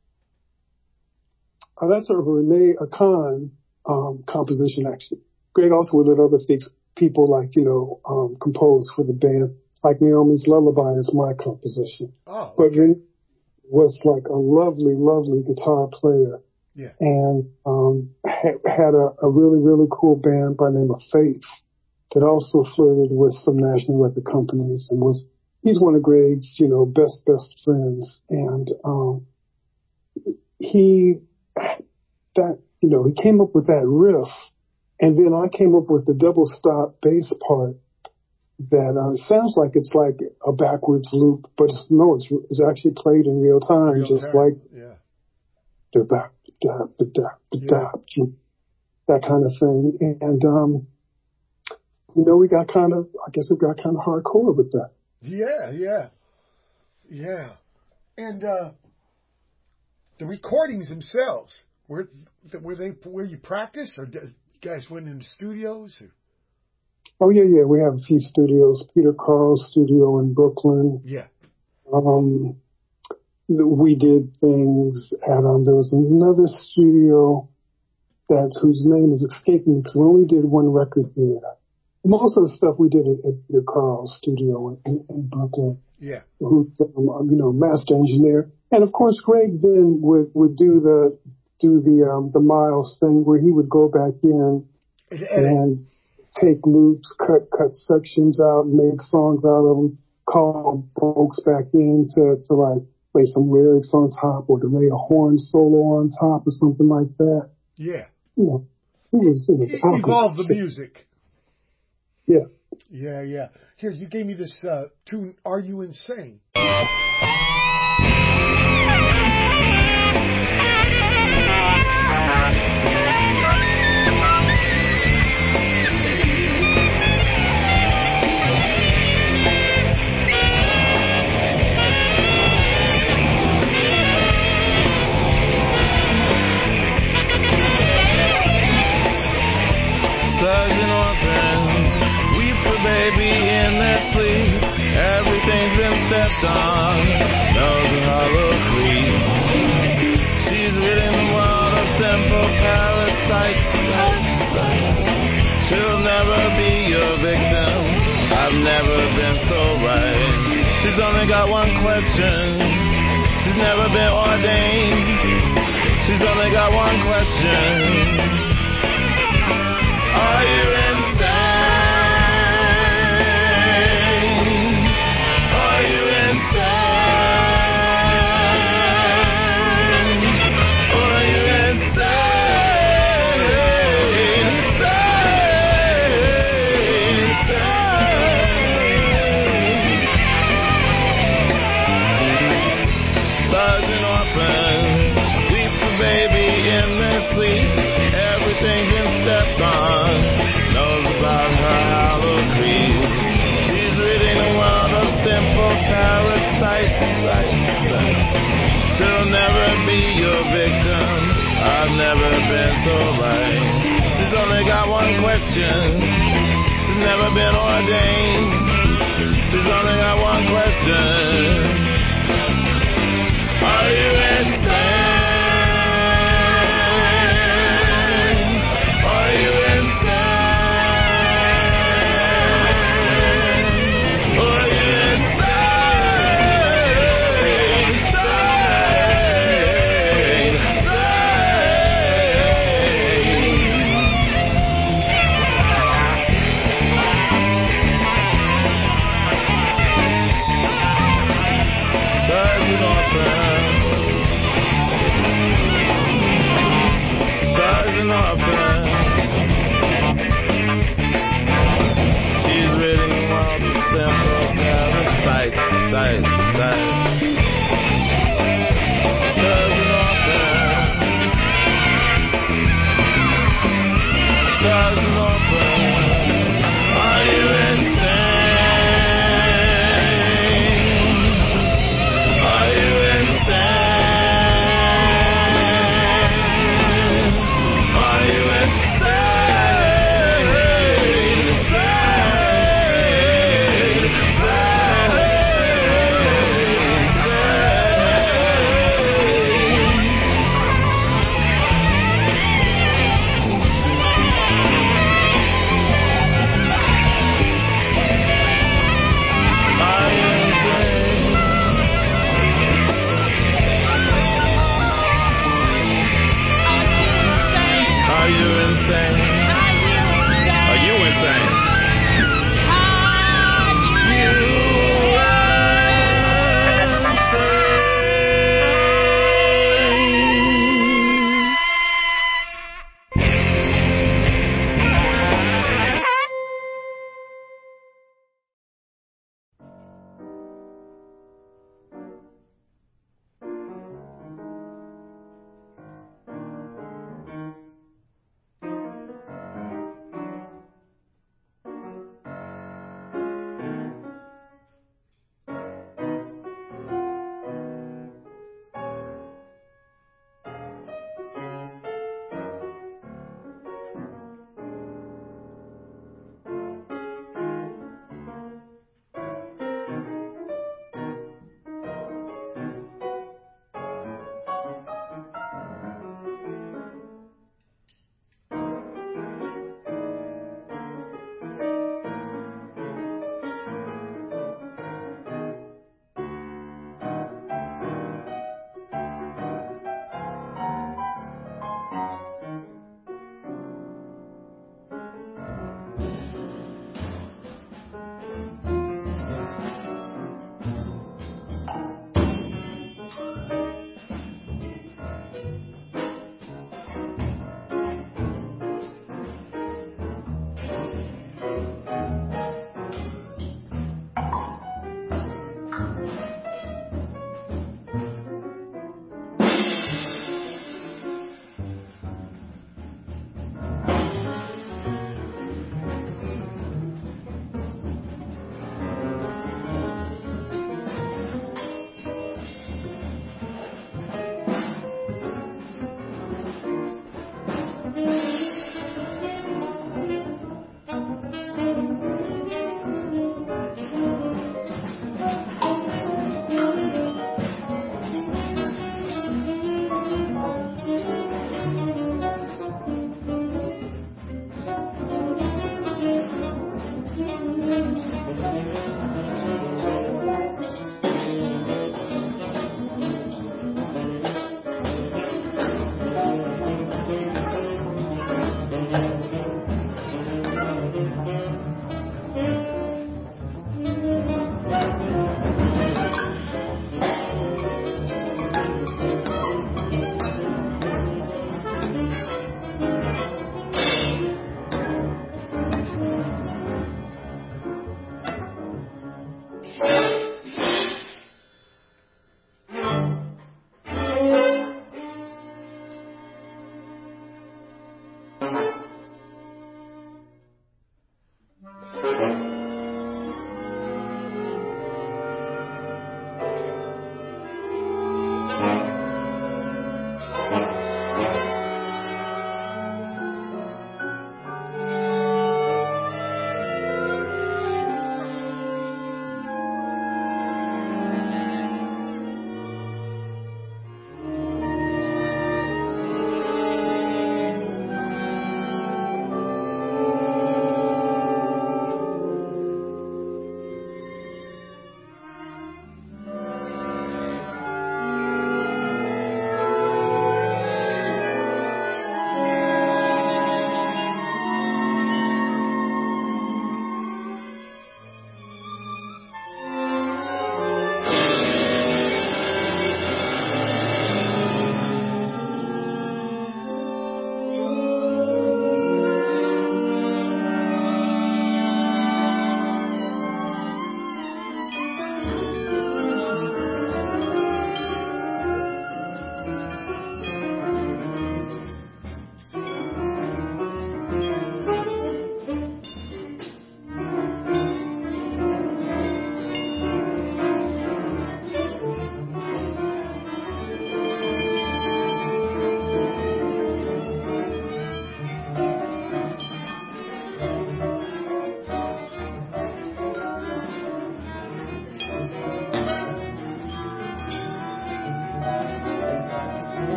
Uh, that's a Renee Akan um, composition, actually. Greg also would let other fix people like, you know, um, compose for the band. Like Naomi's Lullaby is my composition. Oh, okay. But Renee was like a lovely, lovely guitar player. Yeah. And um, ha- had a, a really, really cool band by the name of Faith that also flirted with some national record companies and was, he's one of Greg's, you know, best, best friends. And um, he, that, you know, he came up with that riff. And then I came up with the double stop bass part that uh, sounds like it's like a backwards loop, but it's, no, it's, it's actually played in real time, Real just time. like Yeah. da da da da da da, that kind of thing. And um, you know, we got kind of, I guess, it got kind of hardcore with that. Yeah, yeah, yeah. And uh, the recordings themselves, were were they where you practice, or did you guys went into studios? Or? Oh yeah, yeah. We have a few studios. Peter Carl's studio in Brooklyn. Yeah. Um, we did things at um. There was another studio that whose name is escaping me because we only did one record there. Most of the stuff we did at, at Peter Carl's studio in, in Brooklyn. Yeah. Who's um, you know master engineer, and of course Greg then would would do the do the um the Miles thing where he would go back in and, and take loops, cut cut sections out, make songs out of them, call folks back in to to like play some lyrics on top or to lay a horn solo on top or something like that. Yeah. You know, it was it was He awesome. evolved the music. Yeah. Yeah, yeah. Here, you gave me this uh, tune, Are You Insane? only got one question. She's never been ordained. She's only got one question. Are you insane? Are you insane? Are you insane? Insane, insane. Thugs and orphans weep for baby in their sleep. Everything's been stepped on. Knows about her hollow creed. She's ridding the world of simple parasites. She'll never be your victim. I've never been so right. She's only got one question. She's never been ordained. She's only got one question. Are you insane? Are you insane? Are you insane? Insane, Thugs and orphans. Thugs and orphans. She's ridding the world of simple parasites. Sight, sight. Thugs and orphans. Thugs and orphans. Are you insane? Are you insane? Are you insane?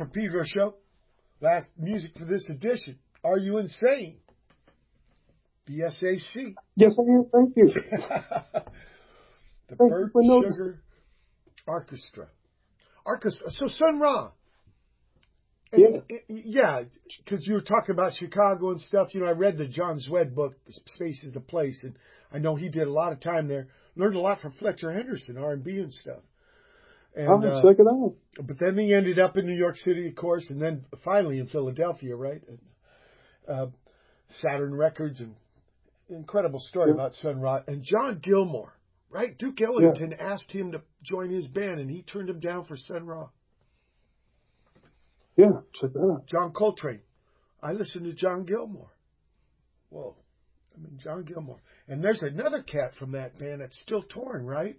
from Pedro Show. Last music for this edition. Are You Insane? B S A C. Yes, I am. Thank you. The Thank Burt you for noticing. Sugar Orchestra. Orchestra. So Sun Ra. Yeah. And, uh, yeah, because you were talking about Chicago and stuff. You know, I read the John Zwed book, Space is the Place, and I know he did a lot of time there. Learned a lot from Fletcher Henderson, R and B and stuff. And, I'll uh, check it out. But then he ended up in New York City, of course, and then finally in Philadelphia, right? And, uh, Saturn Records, and incredible story Yeah. about Sun Ra. And John Gilmore, right? Duke Ellington yeah. asked him to join his band, and he turned him down for Sun Ra. Yeah, check that out. John Coltrane. I listened to John Gilmore. Whoa. I mean, John Gilmore. And there's another cat from that band that's still touring, right?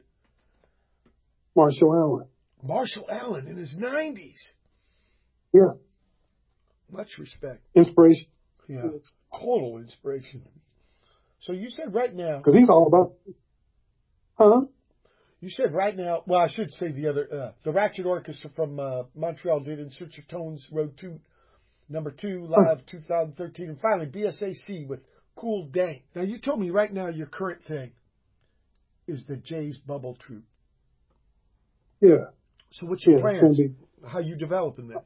Marshall Allen. Marshall Allen in his nineties. Yeah. Much respect. Inspiration. Yeah. It's total inspiration. So you said right now. Because he's all about. Huh? You said right now, well, I should say the other, uh, the Ratchet Orchestra from uh, Montreal did In Search of Tones, Road two, number two, live, huh. two thousand thirteen. And finally, B S A C with Cool Dank. Now, you told me right now your current thing is the Jay's Bubble Troupe. Yeah. So what's your yeah, plans? Be... How you developing that?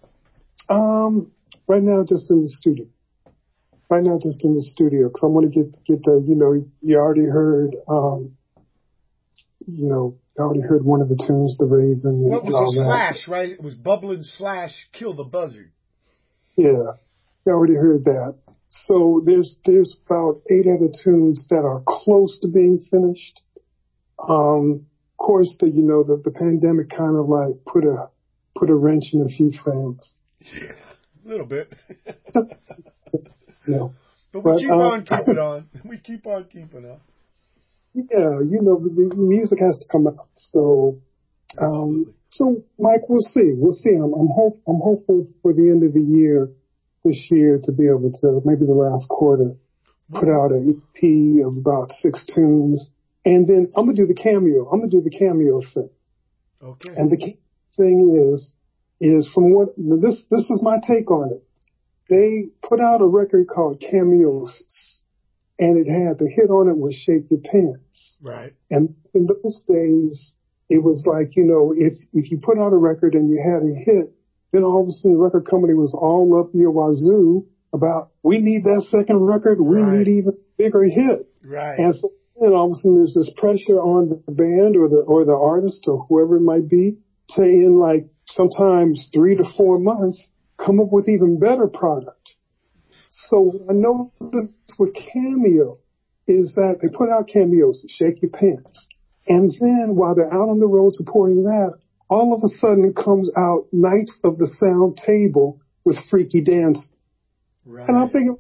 Um, right now, just in the studio. Right now, just in the studio, because I want to get, get the, you know, you already heard, um, you know, I already heard one of the tunes, The Raven. What was the slash, that. Right? It was Bubbling Slash, Kill the Buzzard. Yeah, I already heard that. So there's there's about eight other tunes that are close to being finished. Um, of course, the you know the, the pandemic kind of like put a put a wrench in a few things. Yeah, a little bit. Yeah. But we but, keep uh, on keeping on. We keep on keeping on. Yeah, you know, the music has to come out. So, um, so Mike, we'll see. We'll see. I'm, I'm hope, I'm hopeful for the end of the year, this year, to be able to, maybe the last quarter, put out an E P of about six tunes. And then I'm going to do the cameo. I'm going to do the cameo thing. Okay. And the key thing is, is from what, this, this is my take on it. They put out a record called Cameos. And it had, the hit on it was Shake Your Pants. Right. And in those days, it was like, you know, if, if you put out a record and you had a hit, then all of a sudden the record company was all up your wazoo about, we need that second record, we right. need even bigger hit. Right. And so then all of a sudden there's this pressure on the band or the, or the artist or whoever it might be to in like sometimes three to four months come up with even better product. So I noticed with Cameo is that they put out Cameos, Shake Your Pants. And then while they're out on the road supporting that, all of a sudden comes out Knights of the Sound Table with Freaky Dance. Right. And I'm thinking,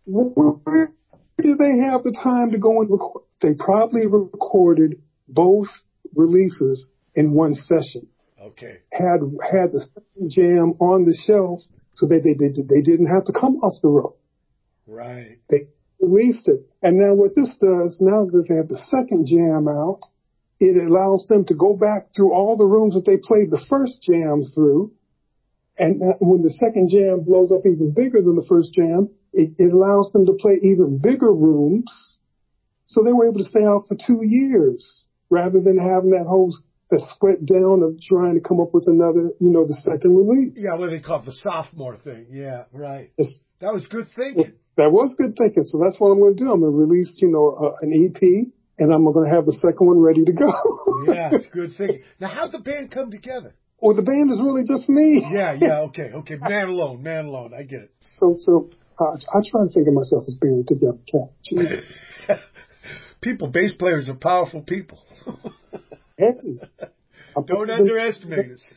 where do they have the time to go and record? They probably recorded both releases in one session. Okay. Had had the jam on the shelf so that they, they, they didn't have to come off the road. Right. They released it. And now what this does, now that they have the second jam out, it allows them to go back through all the rooms that they played the first jam through. And when the second jam blows up even bigger than the first jam, it, it allows them to play even bigger rooms. So they were able to stay out for two years rather than having that whole that sweat down of trying to come up with another, you know, the second release. Yeah, what they call the sophomore thing. Yeah, right. It's, that was good thinking. That was good thinking. So that's what I'm going to do. I'm going to release, you know, uh, an E P, and I'm going to have the second one ready to go. Yeah, good thinking. Now, how'd the band come together? Well, the band is really just me. Yeah, yeah, okay, okay. Man alone, man alone. I get it. So, so uh, I try to think of myself as being together. Cat. People, bass players are powerful people. Hey. Don't underestimate us.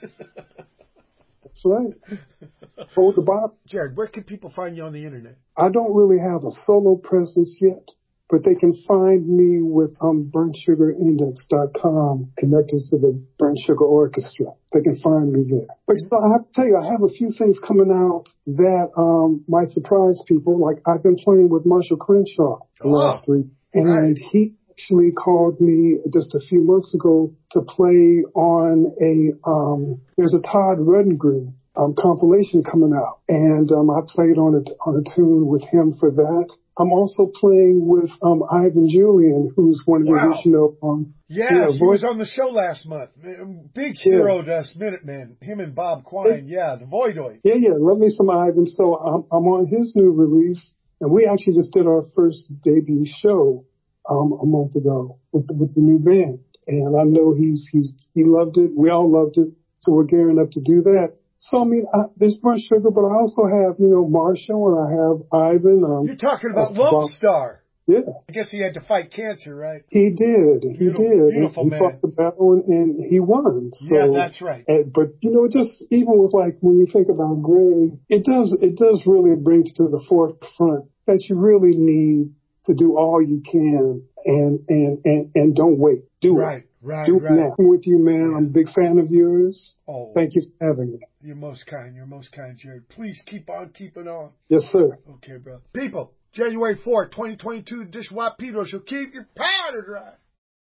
That's right. Hold the bottom. Jared, where can people find you on the internet? I don't really have a solo presence yet, but they can find me with um, burnt sugar index dot com connected to the Burnt Sugar Orchestra. They can find me there. But you know, I have to tell you, I have a few things coming out that um, might surprise people. Like I've been playing with Marshall Crenshaw the oh, last three, and right. he actually called me just a few months ago to play on a, um, there's a Todd Rundgren um, compilation coming out, and um, I played on a on a tune with him for that. I'm also playing with um, Ivan Julian, who's one of the Wow. original. Um, Yeah, yeah, he voice- was on the show last month. Big hero to us Minutemen. Him and Bob Quine. Yeah, the Voidoid. Yeah, yeah, love me some Ivan. So I'm, I'm on his new release, and we actually just did our first debut show um, a month ago with, with the new band. And I know he's he's he loved it. We all loved it. So we're gearing up to do that. So I mean, I, there's Brush Sugar, but I also have you know Marshall, and I have Ivan. Um, You're talking about uh, Lone Star. Yeah. I guess he had to fight cancer, right? He did. He Beautiful, did. beautiful he man. fought the battle and, and he won. So, Yeah, that's right. And, but you know, just even with like when you think about Greg, it does it does really bring to the forefront that you really need to do all you can and and and, and don't wait. Do right, it. Right, do right, it now. I'm with you, man. Yeah. I'm a big fan of yours. Oh, thank you for having me. You're most kind. You're most kind, Jared. Please keep on keeping on. Yes, sir. Okay, bro. People, January fourth, twenty twenty-two, Dishwap Pedro Show. Keep your powder dry.